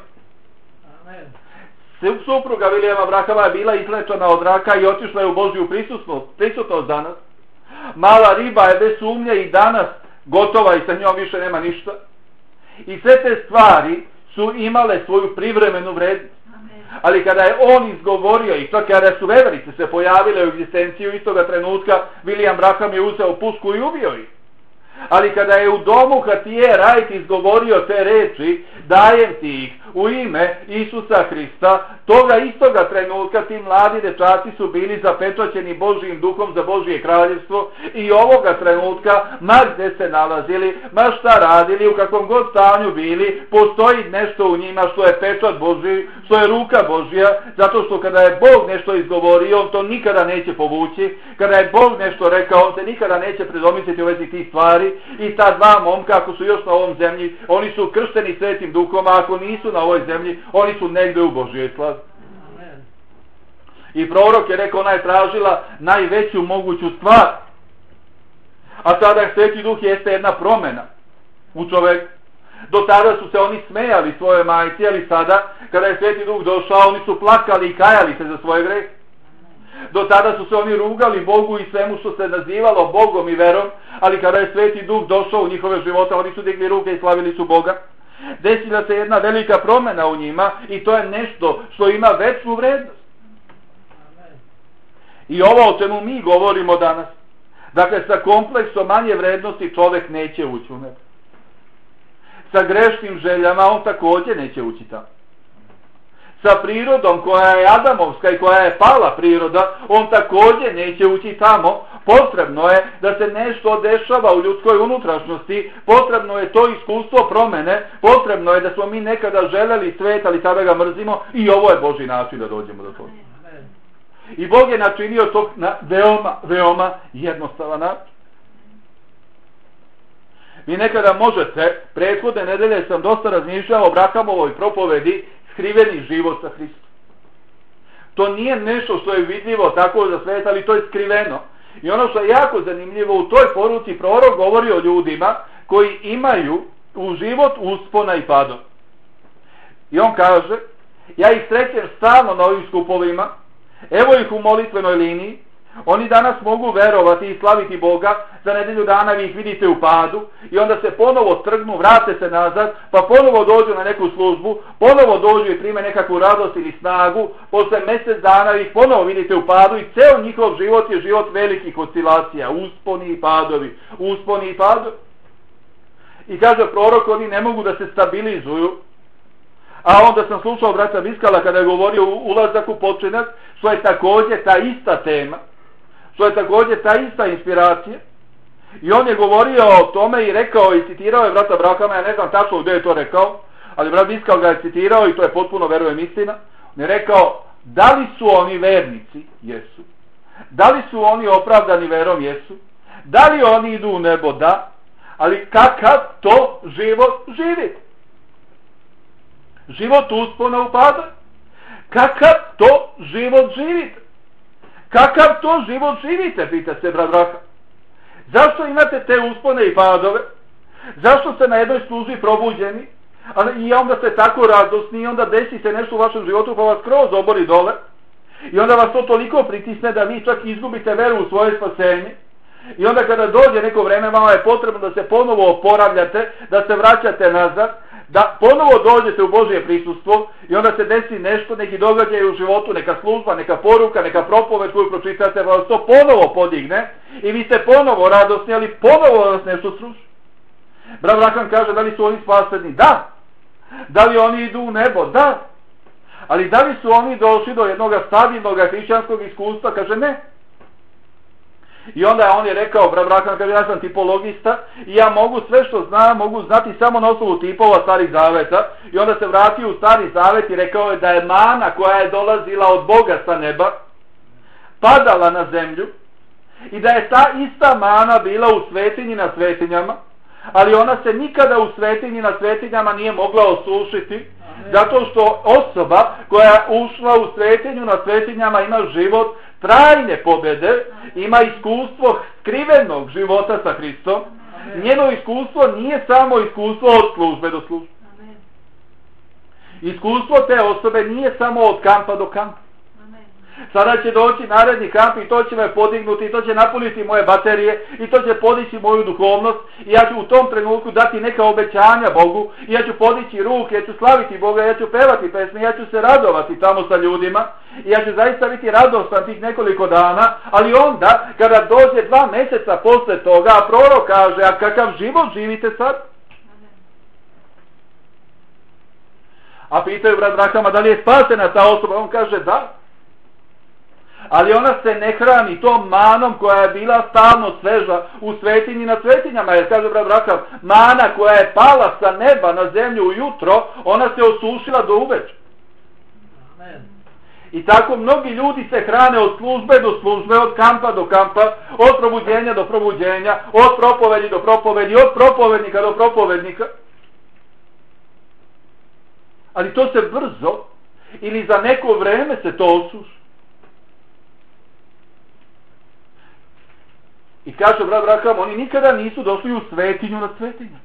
A: Supruga Vilijama Abrahama je bila izlečena od raka i otišla je u Božju prisutnost, prisutnost danas. Mala riba je bez sumnje i danas gotova i sa njom više nema ništa. I sve te stvari su imale svoju privremenu vrednost. Ali kada je on izgovorio i to kada su veverice se pojavile u egzistenciju istoga trenutka, Vilijam Abraham je uzeo pušku i ubio ih. Ali kada je u domu Hatije Rajt izgovorio te reči, dajem ti ih u ime Isusa Hrista, toga istoga trenutka ti mladi dečaci su bili zapečaćeni Božjim Duhom za Božje kraljevstvo i ovoga trenutka, ma gde se nalazili, ma šta radili, u kakvom god stanju bili, postoji nešto u njima što je pečat Božji, što je ruka Božja, zato što kada je Bog nešto izgovorio, on to nikada neće povući, kada je Bog nešto rekao, on se nikada neće predomisliti u vezi tih stvari. I ta dva momka, ako su još na ovom zemlji, oni su kršteni Svetim Duhom, a ako nisu na ovoj zemlji, oni su negdje u Božjoj slavi. I prorok je rekao, ona je tražila najveću moguću stvar. A tada Sveti Duh jeste jedna promjena u čoveku. Do tada su se oni smejali svoje majci, ali sada, kada je Sveti Duh došao, oni su plakali i kajali se za svoje grehe. Do tada su se oni rugali Bogu i svemu što se nazivalo Bogom i verom, ali kada je Sveti Duh došao u njihove života, oni su digli ruke i slavili su Boga. Desila se jedna velika promjena u njima i to je nešto što ima veću vrednost. I ovo o čemu mi govorimo danas, dakle sa kompleksom manje vrednosti čovjek neće ući u nebo. Sa grešnim željama on također neće ući tamo. Sa prirodom koja je adamovska i koja je pala priroda, on također neće ući tamo. Potrebno je da se nešto dešava u ljudskoj unutrašnjosti, potrebno je to iskustvo promjene, potrebno je da smo mi nekada željeli svet, ali sada ga mrzimo i ovo je Božji način da dođemo do toga. I Bog je načinio to na veoma, veoma jednostavan način. Vi nekada možete, prethodne nedelje sam dosta razmišljao o Brahamovoj propovedi skriveni život sa Hristom. To nije nešto što je vidljivo tako za svet, ali to je skriveno. I ono što je jako zanimljivo, u toj poruci prorok govori o ljudima koji imaju u život uspona i padova. I on kaže, ja ih srećem stalno na ovim skupovima, evo ih u molitvenoj liniji, oni danas mogu verovati i slaviti Boga, za nedelju dana vi ih vidite u padu i onda se ponovo trgnu, vrate se nazad, pa ponovo dođu na neku službu, ponovo dođu i prime nekakvu radost ili snagu, posle mjesec dana ih ponovo vidite u padu i ceo njihov život je život velikih oscilacija, usponi i padovi, usponi i padovi. I kaže prorok, oni ne mogu da se stabilizuju. A onda sam slušao brata Viskala kada je govorio ulazak u počinak, što je također ta ista tema, što je također ta ista inspiracija. I on je govorio o tome i rekao i citirao je brata Brahama, ja ne znam tačno gdje je to rekao, ali brat Viskal ga je citirao i to je potpuno, verujem, istina. On je rekao, da li su oni vernici? Jesu. Da li su oni opravdani verom? Jesu. Da li oni idu u nebo? Da. Ali kakav to život živite? Život uspona upada? Kakav to život živite? Kakav to život živite, pita se brat Braham. Zašto imate te uspone i padove? Zašto ste na jednoj službi probuđeni? I onda ste tako radosni i onda desi se nešto u vašem životu pa vas skroz obori dole. I onda vas to toliko pritisne da vi čak izgubite veru u svoje spasenje. I onda kada dođe neko vreme, vama je potrebno da se ponovo oporavljate, da se vraćate nazad, da ponovo dođete u Božje prisustvo i onda se desi nešto, neki događaj u životu, neka služba, neka poruka, neka propoved koju pročitate, vas to ponovo podigne i vi ste ponovo radosni, ali ponovo vas nešto sruši. Brat Braham kaže, da li su oni spaseni? Da. Da li oni idu u nebo? Da. Ali da li su oni došli do jednog stabilnog hrišćanskog iskustva? Kaže, ne. I onda on je rekao, brat Braham, kaže, ja sam tipologista i ja mogu sve što znam, mogu znati samo na osnovu tipova starih zaveta. I onda se vratio u stari zavet i rekao je da je mana koja je dolazila od Boga sa neba padala na zemlju i da je ta ista mana bila u svetinji na svetinjama, ali ona se nikada u svetinji na svetinjama nije mogla osušiti, zato što osoba koja je ušla u svetinju na svetinjama ima život trajne pobjede, ima iskustvo skrivenog života sa Hristom. Njeno iskustvo nije samo iskustvo od službe do službe. Iskustvo te osobe nije samo od kampa do kampa. Sada će doći naredni kamp i to će me podignuti i to će napuniti moje baterije i to će podići moju duhovnost i ja ću u tom trenutku dati neka obećanja Bogu i ja ću podići ruke, ja ću slaviti Boga, ja ću pevati pesme, ja ću se radovati tamo sa ljudima i ja ću zaista biti radostan tih nekoliko dana, ali onda kada dođe dva mjeseca posle toga, a prorok kaže, a kakav život živite sad? A pitaju brat Brahama da li je spasena ta osoba, on kaže da. Ali ona se ne hrani tom manom koja je bila stalno sveža u svetinji na svetinjama, jer kaže brat Braham, mana koja je pala sa neba na zemlju ujutro, ona se osušila do uveče. I tako mnogi ljudi se hrane od službe do službe, od kampa do kampa, od probuđenja do probuđenja, od propovedi do propovedi, od propovednika do propovednika. Ali to se brzo ili za neko vreme se to osuši. I kaže brat Braham, oni nikada nisu došli u svetinju na svetinju.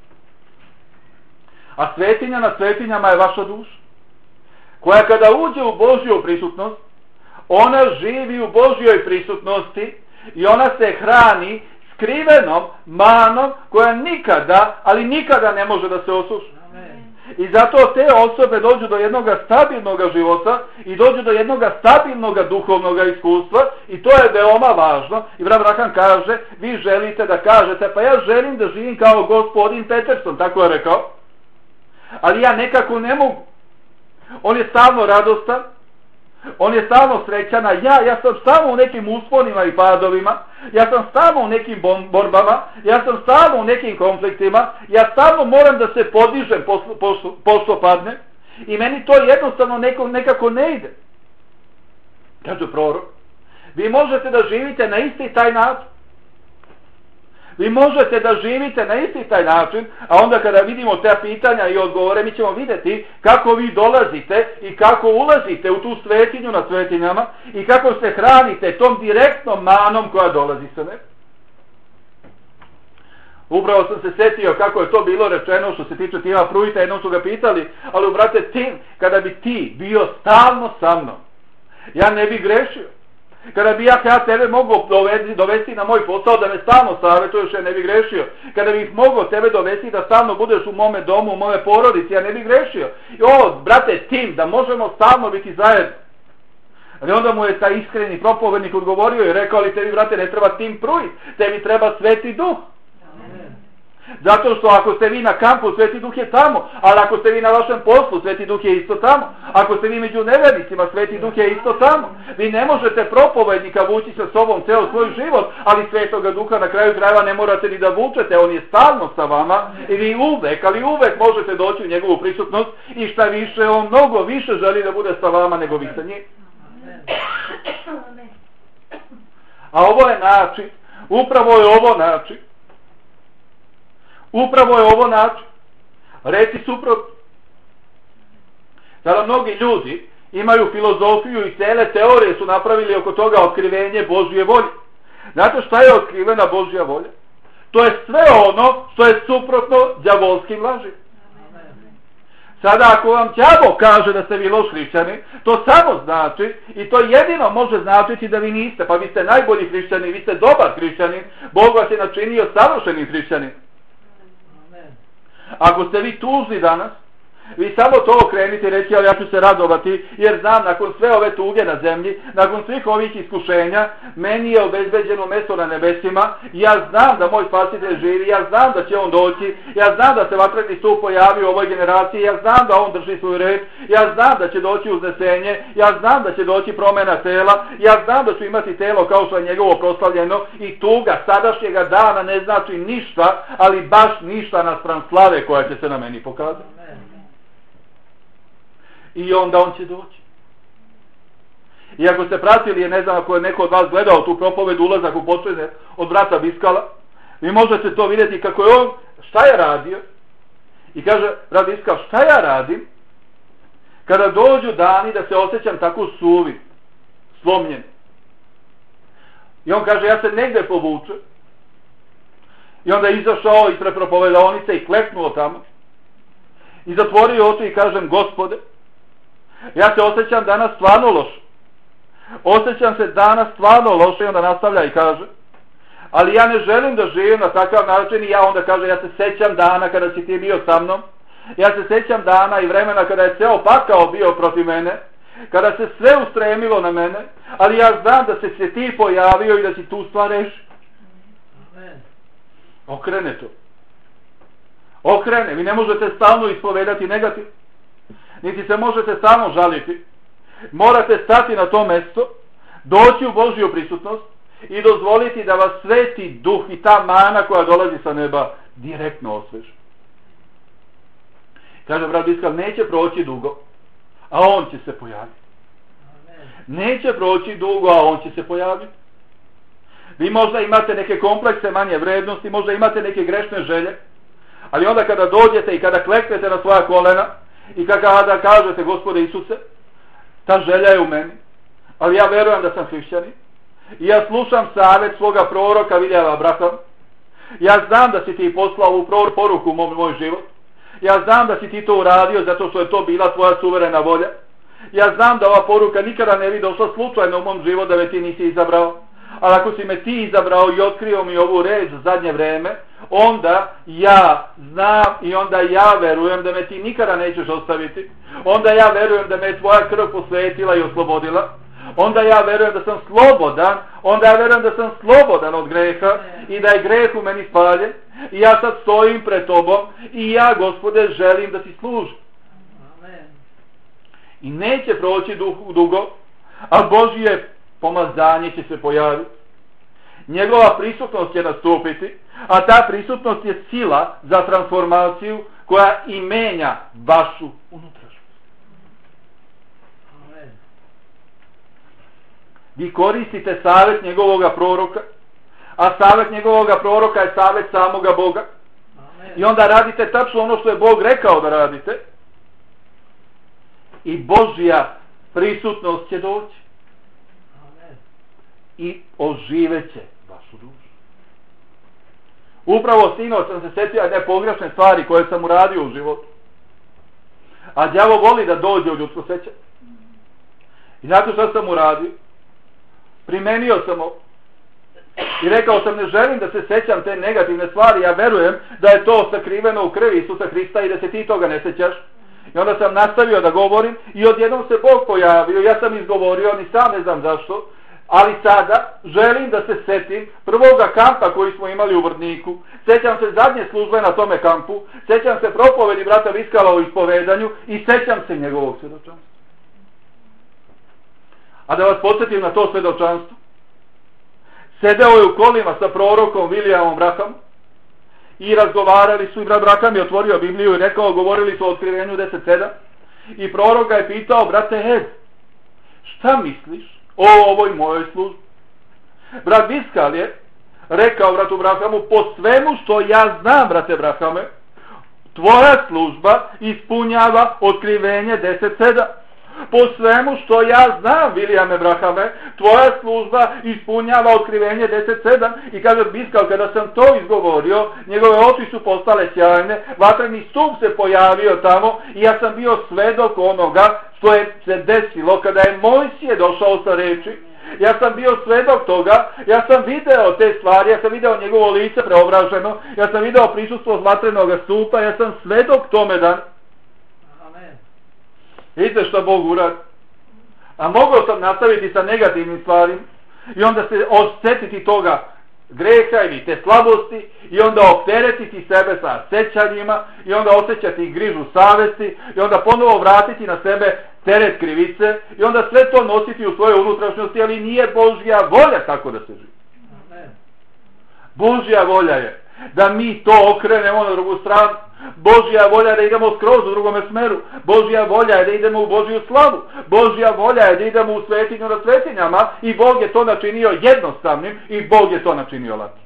A: A svetinja na svetinjama je vaša duša, koja kada uđe u Božju prisutnost, ona živi u Božjoj prisutnosti i ona se hrani skrivenom manom koja nikada, ali nikada ne može da se osuši. I zato te osobe dođu do jednog stabilnog života i dođu do jednog stabilnog duhovnog iskustva i to je veoma važno. I brat Braham kaže, vi želite da kažete, pa ja želim da živim kao gospodin Peterson, tako je rekao. Ali ja nekako ne mogu. On je stalno radostan, on je stalno srećan, a ja, ja sam stalno u nekim usponima i padovima, ja sam stalno u nekim borbama, ja sam stalno u nekim konfliktima, ja stalno moram da se podižem poslo, poslo, poslo padne i meni to jednostavno neko, nekako ne ide. Kaže prorok, vi možete da živite na isti taj način. Vi možete da živite na isti taj način, a onda kada vidimo te pitanja i odgovore, mi ćemo vidjeti kako vi dolazite i kako ulazite u tu svetinju na svetinjama i kako se hranite tom direktnom manom koja dolazi sa neba. Upravo sam se setio kako je to bilo rečeno što se tiče Tima Pruita, jednom su ga pitali, ali brate Tim, kada bi ti bio stalno sa mnom, ja ne bi grešio. Kada bi ja, ja tebe mogao dovesti, dovesti na moj posao da me stalno savjetuješ, ja ne bi grešio. Kada bih mogao tebe dovesti da stalno budeš u mome domu, u mome porodici, ja ne bi grešio. I o, brate Tim, da možemo stalno biti zajedno. Ali onda mu je taj iskreni propovednik odgovorio i rekao, ali tebi, brate, ne treba Tim Pruit, tebi treba Sveti Duh. Zato što ako ste vi na kampu, Sveti Duh je tamo, ali ako ste vi na vašem poslu, Sveti Duh je isto tamo. Ako ste vi među nevernicima, Sveti Duh je isto tamo. Vi ne možete propovednika vući sa sobom ceo svoj život, ali Svetoga Duha na kraju krajeva ne morate ni da vučete, on je stalno sa vama i vi uvek, ali uvek možete doći u njegovu prisutnost i šta više, on mnogo više želi da bude sa vama nego vi sa njim. A ovo je način, upravo je ovo način, Upravo je ovo način. Reci suprotno. Sada mnogi ljudi imaju filozofiju i cele teorije su napravili oko toga otkrivenje Božje volje. Znate šta je otkrivena Božja volja? To je sve ono što je suprotno đavolskim lažima. Sada ako vam đavo kaže da ste vi loš hrišćani, to samo znači, i to jedino može značiti da vi niste, pa vi ste najbolji hrišćani, vi ste dobar hrišćanin, Bog vas je načinio savršenim hrišćanin. Ako ste vi tužni danas, vi samo to okrenite i reći, ali ja ću se radovati, jer znam, nakon sve ove tuge na zemlji, nakon svih ovih iskušenja, meni je obezbeđeno mesto na nebesima, ja znam da moj spasitelj živi, ja znam da će on doći, ja znam da se vatreni stup pojavi u ovoj generaciji, ja znam da on drži svoj red, ja znam da će doći uznesenje, ja znam da će doći promjena tela, ja znam da ću imati telo kao što je njegovo proslavljeno i tuga sadašnjega dana ne znači ništa, ali baš ništa naspram slave koja će se na meni pokazati. I onda on će doći. I ako ste pratili, ne znam ako je neko od vas gledao tu propovedu ulazak u početne od brata Biskala, vi možete to vidjeti kako je on, šta je radio. I kaže, brat Biskal, šta ja radim kada dođu dani da se osjećam tako suvi, slomljen. I on kaže, ja se negde povučem. I onda je izašao ispred propovedaonice i kleknuo tamo. I zatvorio oči i kažem, Gospode, ja se osjećam danas stvarno loše. Osjećam se danas stvarno loše i onda nastavlja i kaže, ali ja ne želim da živim na takav način i ja onda kaže, ja se sećam dana kada si ti bio sa mnom, ja se sećam dana i vremena kada je ceo pakao bio protiv mene, kada se sve ustremilo na mene, ali ja znam da se se ti pojavio i da si tu stvar reši. Okrene to. Okrene, vi ne možete stalno ispovedati negativ, niti se možete stalno žaliti. Morate stati na to mesto, doći u Božju prisutnost i dozvoliti da vas Sveti Duh i ta mana koja dolazi sa neba direktno osveži. Kaže brat Biskal, neće proći dugo, a on će se pojaviti. Neće proći dugo, a on će se pojaviti. Vi možda imate neke komplekse manje vrednosti, možda imate neke grešne želje, ali onda kada dođete i kada kleknete na svoja kolena i kada kažete, Gospode Isuse, ta želja je u meni, ali ja verujem da sam hrišćanin i ja slušam savjet svoga proroka Viljava brata, ja znam da si ti poslao ovu poruku u moj život, ja znam da si ti to uradio zato što je to bila tvoja suverena volja, ja znam da ova poruka nikada ne bi došla slučajno u mom životu da me ti nisi izabrao, Ali ako si me ti izabrao i otkrio mi ovu reč za zadnje vreme, onda ja znam i onda ja verujem da me ti nikada nećeš ostaviti. Onda ja verujem da me je tvoja krv posvetila i oslobodila. Onda ja verujem da sam slobodan, onda ja verujem da sam slobodan od greha i da je greh u meni spaljen. I ja sad stojim pred tobom i ja, Gospode, želim da ti služim. I neće proći dugo, a Božje pomazanje će se pojaviti. Njegova prisutnost će nastupiti, a ta prisutnost je sila za transformaciju koja i menja vašu unutrašnjost. Vi koristite savjet njegovoga proroka, a savjet njegovoga proroka je savjet samoga Boga. I onda radite tačno ono što je Bog rekao da radite. I Božja prisutnost će doći. I oživeće vašu dušu. Upravo sinoć sam se sjetio jedne pogrešne stvari koje sam uradio u životu. A đavo voli da dođe u ljudsko sećanje. I znate što sam uradio? Primenio sam ovo. I rekao sam, ne želim da se sećam te negativne stvari. Ja verujem da je to sakriveno u krvi Isusa Hrista i da se ti toga ne sećaš. I onda sam nastavio da govorim i odjednom se Bog pojavio. Ja sam izgovorio, ni sam ne znam zašto. Ali sada želim da se setim prvoga kampa koji smo imali u Vrdniku. Sećam se zadnje službe na tome kampu. Sećam se propovedi brata Viskala o ispovedanju i sećam se njegovog svjedočanstva. A da vas podsjetim na to svjedočanstvo. Sedeo je u kolima sa prorokom Williamom Brachamom i razgovarali su, i brat Bracham je otvorio Bibliju i rekao, govorili su o otkrivenju deset sedam. I prorok ga je pitao, brate Hed, šta misliš o ovoj mojoj službi? Brat Viskal je rekao bratu Brahamu, po svemu što ja znam, brate Brahame, tvoja služba ispunjava otkrivenje deset sedam. Po svemu što ja znam, Williame Brahame, tvoja služba ispunjava otkrivenje deset sedam. I kaže Viskal, kada sam to izgovorio, njegove oči su postale sjajne, vatreni stup se pojavio tamo i ja sam bio svedok onoga što je se desilo kada je Mojsije došao sa reči. Ja sam bio svedok toga, ja sam video te stvari, ja sam video njegovo lice preobraženo, ja sam video prisustvo vatrenog stupa, ja sam svedok tome dan. Vidite što Bog uradi. A mogao sam nastaviti sa negativnim stvarima i onda se osjetiti toga greha ili te slabosti i onda opteretiti sebe sa sećanjima i onda osjećati grižu savesti i onda ponovo vratiti na sebe teret krivice i onda sve to nositi u svojoj unutrašnjosti, ali nije Božja volja tako da se živi. Božja volja je da mi to okrenemo na drugu stranu. Božja volja je da idemo skroz u drugome smeru. Božja volja je da idemo u Božju slavu. Božja volja je da idemo u svetinju na svetinjama i Bog je to načinio jednostavnim i Bog je to načinio lakim.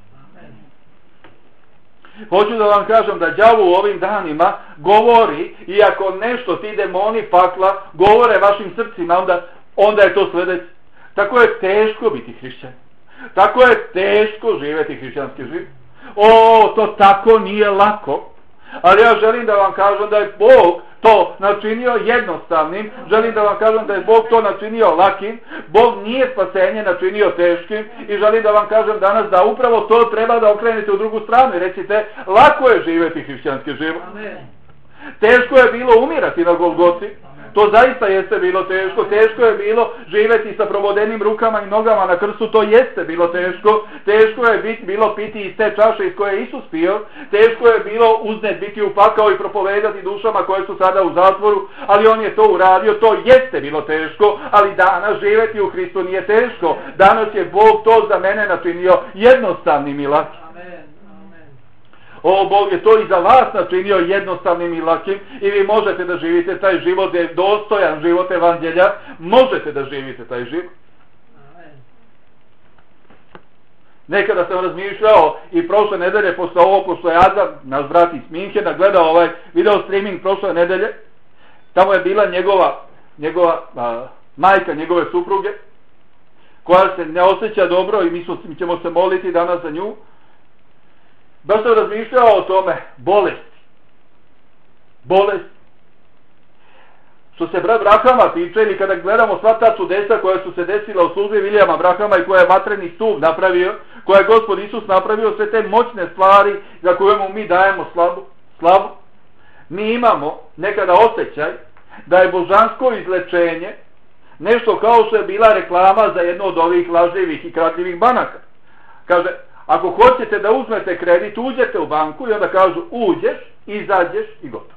A: Hoću da vam kažem da đavo u ovim danima govori, iako nešto ti demoni pakla govore vašim srcima, onda, onda je to sljedeće. Tako je teško biti hrišćan. Tako je teško živjeti hrišćanski život. O, to tako nije lako. Ali ja želim da vam kažem da je Bog to načinio jednostavnim. Želim da vam kažem da je Bog to načinio lakim. Bog nije spasenje načinio teškim. I želim da vam kažem danas da upravo to treba da okrenete u drugu stranu. I recite, lako je živjeti hrišćanski život. Teško je bilo umirati na Golgoti. To zaista jeste bilo teško. Teško je bilo živjeti sa probodenim rukama i nogama na krstu. To jeste bilo teško. Teško je bit, bilo piti iz te čaše iz koje je Isus pio. Teško je bilo uznet biti u pakao i propovedati dušama koje su sada u zatvoru. Ali on je to uradio. To jeste bilo teško. Ali danas živjeti u Hristu nije teško. Danas je Bog to za mene načinio jednostavnim i lakim. O, Bog je to i za vas načinio jednostavnim i lakim i vi možete da živite taj život, je dostojan život evanđelja, možete da živite taj život. Nekada sam razmišljao i prošle nedelje posle ovo, pošto je Adam, naš brat iz Minhena, gledao ovaj video streaming prošle nedelje, tamo je bila njegova, njegova a, majka, njegove supruge, koja se ne osjeća dobro i mi, su, mi ćemo se moliti danas za nju. Baš sam razmišljao o tome, bolesti. Bolest. što se brat Brahama tiče, ili kada gledamo sva ta čudesa koja su se desila u službi Vilijama Brahama i koja je vatreni stup napravio, koja je Gospod Isus napravio, sve te moćne stvari za koje mu mi dajemo slavu, slavu, mi imamo nekada osjećaj da je božansko izlečenje nešto kao što je bila reklama za jedno od ovih lažljivih i kradljivih banaka. Kaže, ako hoćete da uzmete kredit, uđete u banku i onda kažu uđeš, izađeš i gotovo.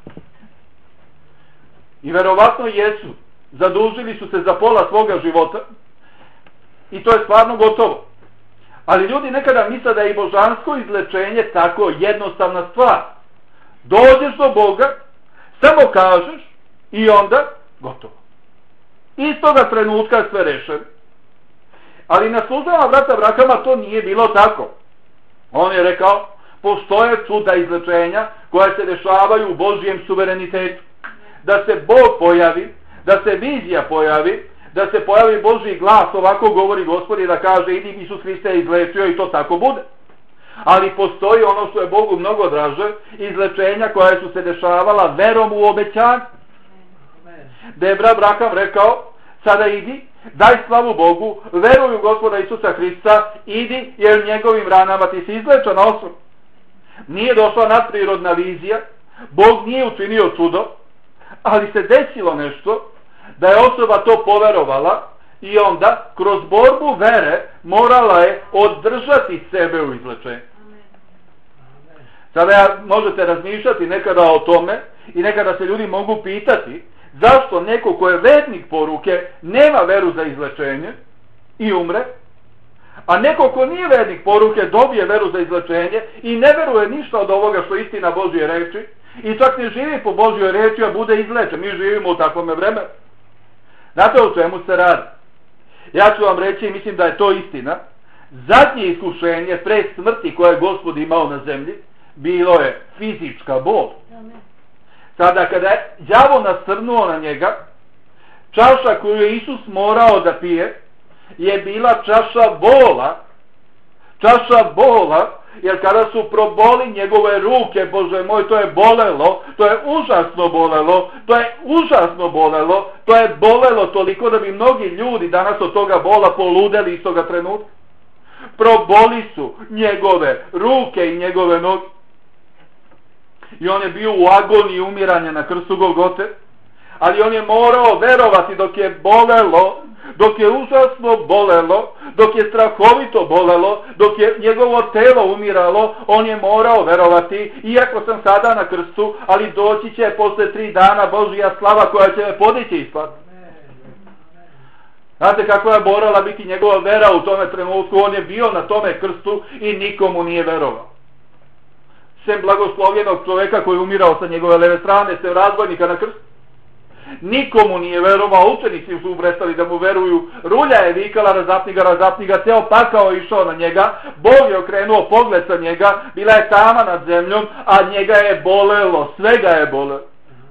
A: I verovatno jesu, zadužili su se za pola svoga života i to je stvarno gotovo. Ali ljudi nekada misle da je i božansko izlečenje tako jednostavna stvar. Dođeš do Boga, samo kažeš i onda gotovo. Istoga trenutka sve rešeno. Ali na službama brata Brahama to nije bilo tako. On je rekao, postoje čuda izlečenja koja se dešavaju u Božjem suverenitetu. Da se Bog pojavi, da se vizija pojavi, da se pojavi Božji glas, ovako govori Gospod, i da kaže idi Isus Hriste je izlečio i to tako bude. Ali postoji ono što je Bogu mnogo draže, izlečenja koja su se dešavala verom u obećanje. Da je brat Braham rekao, sada idi, daj slavu Bogu, veruj u Gospoda Isusa Hrista, idi jer njegovim ranama ti si izlečen osoba. Nije došla nadprirodna vizija, Bog nije učinio čudo, ali se desilo nešto da je osoba to poverovala i onda kroz borbu vere morala je održati sebe u izlečenju. Sada ja, možete razmišljati nekada o tome i nekada se ljudi mogu pitati zašto neko ko je vernik poruke nema veru za izlečenje i umre, a neko ko nije vernik poruke dobije veru za izlečenje i ne veruje ništa od ovoga što je istina Božje reči i čak ne živi po Božjoj reči, a bude izlečen. Mi živimo u takvome vremenu. Znate o čemu se radi? Ja ću vam reći, mislim da je to istina, zadnje iskušenje pre smrti koje je Gospod imao na zemlji bilo je fizička bol. Sada kada je đavo nasrnuo na njega, čaša koju je Isus morao da pije je bila čaša bola, čaša bola, jer kada su proboli njegove ruke, Bože moj, to je bolelo, to je užasno bolelo, to je užasno bolelo, to je bolelo toliko da bi mnogi ljudi danas od toga bola poludeli iz toga trenutka. Proboli su njegove ruke i njegove noge. I on je bio u agoniji umiranja na krstu Golgote, ali on je morao verovati dok je bolelo, dok je užasno bolelo, dok je strahovito bolelo, dok je njegovo telo umiralo, on je morao verovati, iako sam sada na krstu, ali doći će posle tri dana Božja slava koja će me podići ispod. Znate kako je morala biti njegova vera u tome trenutku, on je bio na tome krstu i nikomu nije verovao. Sem blagoslovljenog čovjeka koji je umirao sa njegove leve strane, sem razbojnika na krstu. Nikomu nije verovao, učenici su prestali da mu veruju, rulja je vikala, razapni ga, razapni ga, ceo pakao je išao na njega, Bog je okrenuo pogled sa njega, bila je tama nad zemljom, a njega je bolelo, svega je bolelo.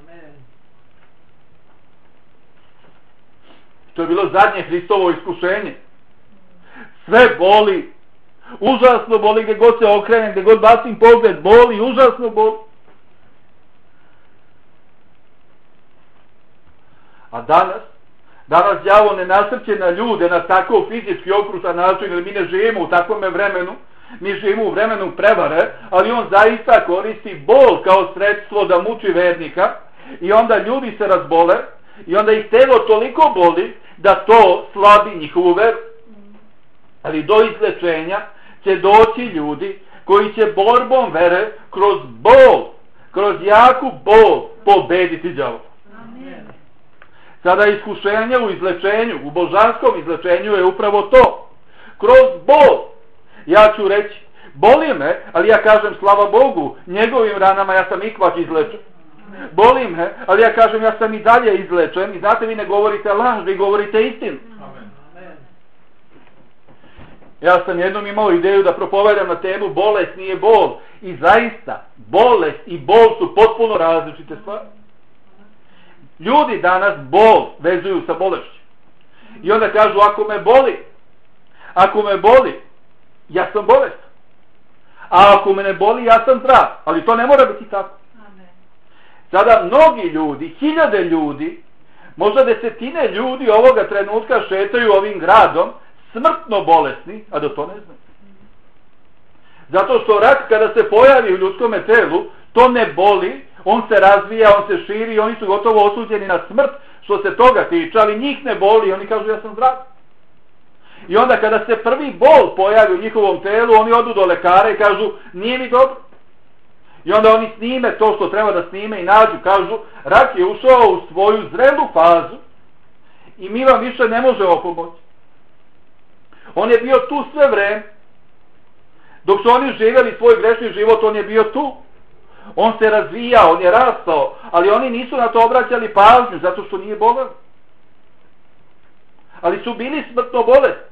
A: To je bilo zadnje Hristovo iskušenje. Sve boli, užasno boli, gdje god se okrenem, gdje god bacim pogled, boli, užasno boli. A danas, danas đavo ne nasrće na ljude na tako fizički okrutan način, jer mi ne živimo u takvom vremenu, mi živimo u vremenu prevare, ali on zaista koristi bol kao sredstvo da muči vernika i onda ljudi se razbole i onda ih telo toliko boli da to slabi njihovu veru. Ali do izlečenja će doći ljudi koji će borbom vere kroz bol, kroz jaku bol pobediti đavo. Sada iskušenje u izlečenju, u božanskom izlečenju je upravo to. Kroz bol. Ja ću reći, boli me, ali ja kažem slava Bogu, njegovim ranama ja sam ikvak izlečen. Boli me, ali ja kažem ja sam i dalje izlečen i znate vi ne govorite laž, vi govorite istinu. Ja sam jednom imao ideju da propovedam na temu bolest nije bol i zaista bolest i bol su potpuno različite stvari. Ljudi danas bol vezuju sa bolešću. I onda kažu, ako me boli, ako me boli, ja sam bolest. A ako me ne boli, ja sam zdrav. Ali to ne mora biti tako. Sada mnogi ljudi, hiljade ljudi, Možda desetine ljudi ovoga trenutka šetaju ovim gradom, smrtno bolesni, a da to ne znaju. Zato što rak kada se pojavi u ljudskom telu, to ne boli, on se razvija, on se širi i oni su gotovo osuđeni na smrt što se toga tiče, ali njih ne boli, oni kažu ja sam zdrav. I onda kada se prvi bol pojavi u njihovom telu, oni odu do lekara i kažu nije mi dobro. I onda oni snime to što treba da snime i nađu, kažu rak je ušao u svoju zrelu fazu i mi vam više ne možemo pomoći. On je bio tu sve vreme. Dok su oni živjeli svoj grešni život, on je bio tu. On se razvijao, on je rastao, ali oni nisu na to obraćali pažnju zato što nije bolan. Ali su bili smrtno bolesni.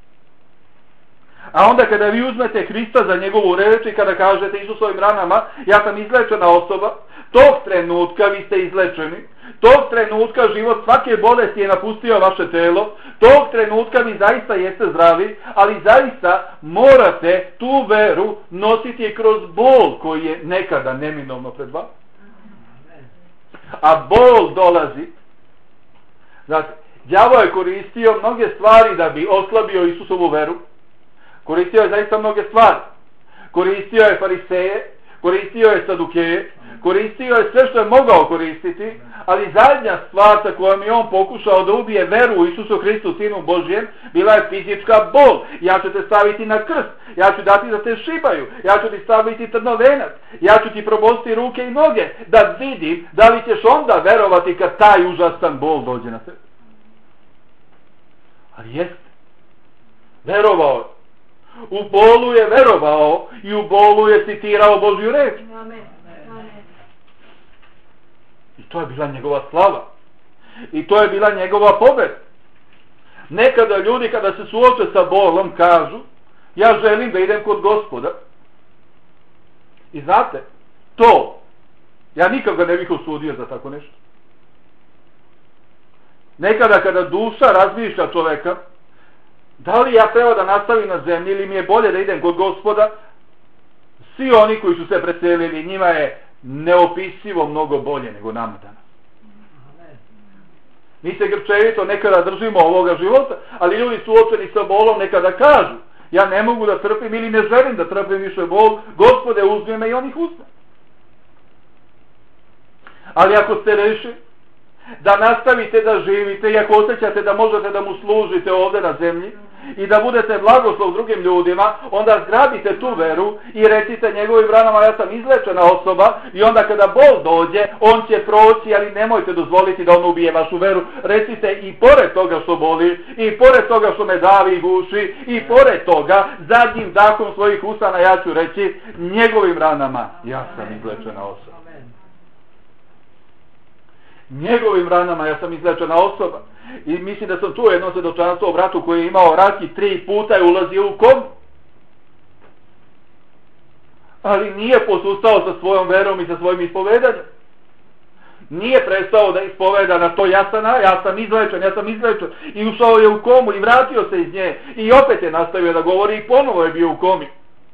A: A onda kada vi uzmete Hrista za njegovu reč i kada kažete Isusovim ranama, ja sam izlečena osoba, tog trenutka vi ste izlečeni, tog trenutka život svake bolesti je napustio vaše telo, tog trenutka vi zaista jeste zdravi, ali zaista morate tu veru nositi kroz bol koji je nekada neminovno pred vama. A bol dolazi, znate, đavo je koristio mnoge stvari da bi oslabio Isusovu veru. Koristio je zaista mnoge stvari. Koristio je fariseje, koristio je sadukeje, koristio je sve što je mogao koristiti, ali zadnja stvar sa kojom je on pokušao da ubije veru u Isusu Hristu, Sinu Božjem, bila je fizička bol. Ja ću te staviti na krst, ja ću dati da te šibaju, ja ću ti staviti trnovenac, ja ću ti probostiti ruke i noge, da vidim da li ćeš onda verovati kad taj užasan bol dođe na sebe. Ali jeste. Verovao je. U bolu je verovao i u bolu je citirao Božju reč. I to je bila njegova slava. I to je bila njegova pobjeda. Nekada ljudi kada se suoče sa bolom kažu ja želim da idem kod Gospoda. I znate, to ja nikada ne bih osudio za tako nešto. Nekada kada duša razmišlja čoveka da li ja treba da nastavim na zemlji ili mi je bolje da idem kod Gospoda, svi oni koji su se preselili, njima je neopisivo mnogo bolje nego nama danas. Mi se grčevito nekada držimo ovoga života, ali ljudi suočeni sa bolom nekada kažu ja ne mogu da trpim ili ne želim da trpim više bol, Gospode uzmi me i on ih uzme. Ali ako ste rešili da nastavite da živite i ako osjećate da možete da mu služite ovdje na zemlji i da budete blagoslov drugim ljudima, onda zgrabite tu veru i recite njegovim ranama ja sam izlečena osoba i onda kada bol dođe, on će proći, ali nemojte dozvoliti da on ubije vašu veru. Recite i pored toga što boli, i pored toga što me davi i guši, i pored toga zadnjim dahom svojih usana ja ću reći njegovim ranama ja sam izlečena osoba. Njegovim ranama ja sam izlečena osoba. I mislim da sam tu jedno svjedočanstvo o bratu koji je imao rak i tri puta je ulazio u komu. Ali nije posustao sa svojom verom i sa svojim ispovedanjem. Nije prestao da ispoveda na to ja sam, ja sam izlečen, ja sam izlečen. I ušao je u komu i vratio se iz nje. I opet je nastavio da govori i ponovo je bio u komi.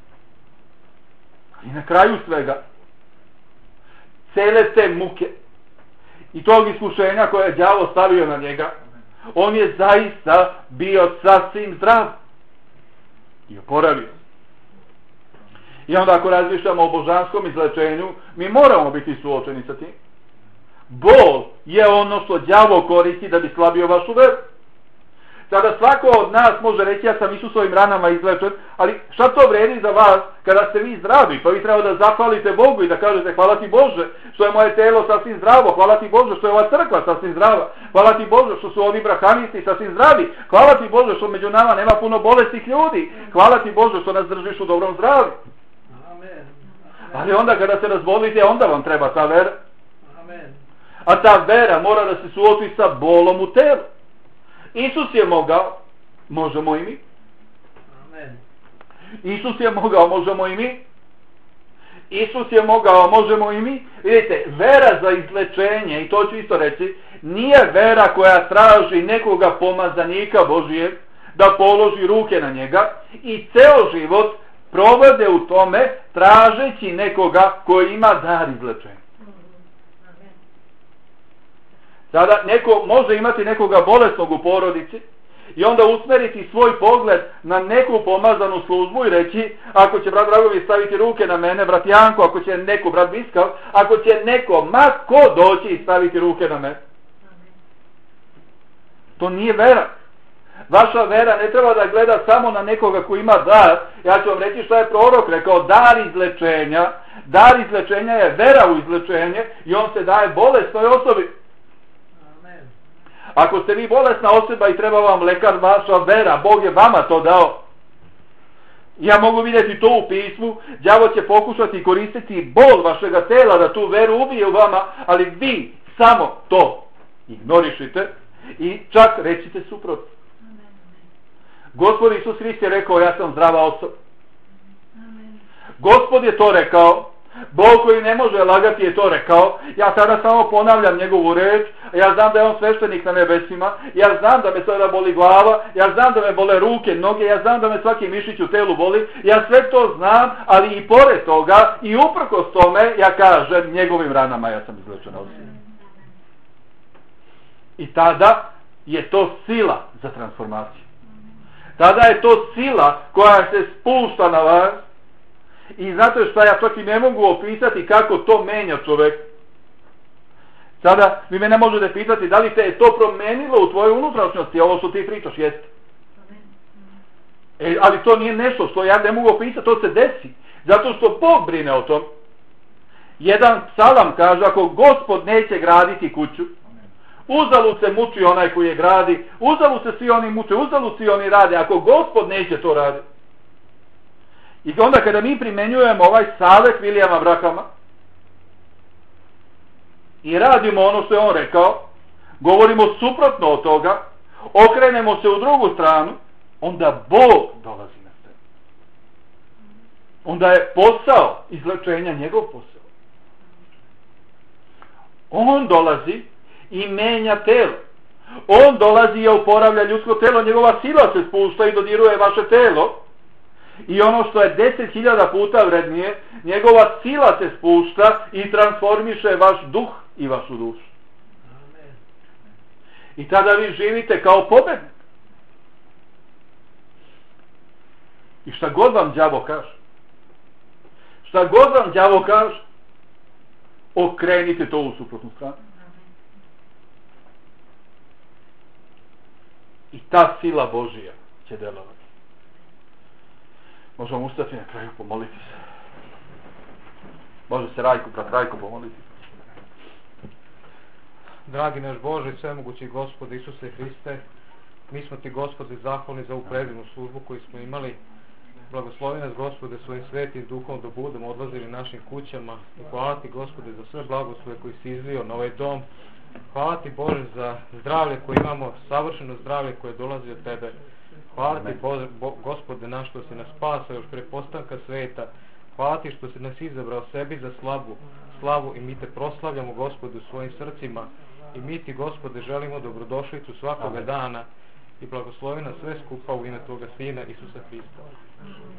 A: I na kraju svega, cele te muke i tog iskušenja koje je đavo stavio na njega, on je zaista bio sasvim zdrav i oporavio. I onda ako razmišljamo o božanskom izlečenju, mi moramo biti suočeni sa tim. Bol je ono što đavo koristi da bi slabio vašu veru. Sada svako od nas može reći ja sam Isusovim ranama izlečen, ali šta to vredi za vas kada ste vi zdravi? Pa vi treba da zahvalite Bogu i da kažete hvala ti Bože što je moje telo sasvim zdravo, hvala ti Bože što je ova crkva sasvim zdrava, hvala ti Bože što su ovi brahanisti sasvim zdravi, hvala ti Bože što među nama nema puno bolesnih ljudi, hvala ti Bože što nas držiš u dobrom zdravlju. Ali onda kada se razbolite, onda vam treba ta vera. A ta vera mora da se suoči sa bolom u telu. Isus je mogao, možemo i mi. Amen. Isus je mogao, možemo i mi. Isus je mogao, možemo i mi. Vidite, vera za izlečenje, i to ću isto reći, nije vera koja traži nekoga pomazanika Božijeg da položi ruke na njega i ceo život provode u tome tražeći nekoga koji ima dar izlečenja. Sada neko može imati nekoga bolesnog u porodici i onda usmeriti svoj pogled na neku pomazanu službu i reći, ako će brat Dragović staviti ruke na mene, brat Janko, ako će neko, brat Biskav, ako će neko, ma ko doći i staviti ruke na mene. To nije vera. Vaša vera ne treba da gleda samo na nekoga koji ima dar. Ja ću vam reći što je prorok rekao, dar izlečenja. Dar izlečenja je vera u izlečenje i on se daje bolesnoj osobi. Amen. Ako ste vi bolesna osoba i treba vam lekar, vaša vera, Bog je vama to dao. Ja mogu vidjeti to u pismu, đavo će pokušati koristiti bol vašega tela da tu veru ubije u vama, ali vi samo to ignorišite i čak recite suprotno. Gospod Isus Hrist je rekao, ja sam zdrava osoba. Gospod je to rekao. Bog koji ne može lagati je to rekao. Ja sada samo ponavljam njegovu reč. Ja znam da je on sveštenik na nebesima. Ja znam da me sada boli glava. Ja znam da me bole ruke, noge. Ja znam da me svaki mišić u telu boli. Ja sve to znam, ali i pored toga i uprkos tome ja kažem, njegovim ranama ja sam izlečena od svih. I tada je to sila za transformaciju. Tada je to sila koja se spušta na vas. I znate šta, ja čak i ne mogu opisati kako to menja čovjek. Sada vi me ne možete pitati da li te je to promenilo u tvojoj unutrašnjosti, ovo što ti pričaš, jeste. E, ali to nije nešto što ja ne mogu opisati, to se desi. Zato što Bog brine o tom. Jedan psalam kaže, ako Gospod neće graditi kuću, uzalud se muči onaj koji je gradi, uzalud se svi oni muče, uzalud svi oni rade, ako Gospod neće to raditi. I onda kada mi primenjujemo ovaj savjet Vilijama Brahama i radimo ono što je on rekao, govorimo suprotno od toga, okrenemo se u drugu stranu, onda Bog dolazi na scenu. Onda je posao izlečenja njegov posao. On dolazi i menja telo. On dolazi i oporavlja ljudsko telo, njegova sila se spušta i dodiruje vaše telo. I ono što je deset hiljada puta vrednije, njegova sila se spušta i transformiše vaš duh i vašu dušu. Amen. I tada vi živite kao pobednik. I šta god vam đavo kaže, šta god vam đavo kaže, okrenite to u suprotnu stranu. I ta sila Božija će delovati. Možemo ustati na kraju, pomoliti se. Može se Rajko, brat Rajko, pomoliti se.
B: Dragi naš Bože, svemogući Gospode Isuse Hriste, mi smo ti, Gospode, zahvalni za ovu predivnu službu koju smo imali. Blagoslovi nas, Gospode, svojim svetim duhom da budemo odlazili našim kućama. I hvala ti, Gospode, za sve blagoslove koji si izlio na ovaj dom. Hvala ti, Bože, za zdravlje koje imamo, savršeno zdravlje koje dolazi od tebe. Hvala ti, Bože, Bo, Gospode naš, što si nas spasao još pre postanka sveta. Hvala ti što si nas izabrao sebi za slavu, slavu i mi te proslavljamo, Gospode, u svojim srcima. I mi ti, Gospode, želimo dobrodošlicu svakoga dana i blagoslovi nas sve skupa u ime Tvoga Sina Isusa Hrista.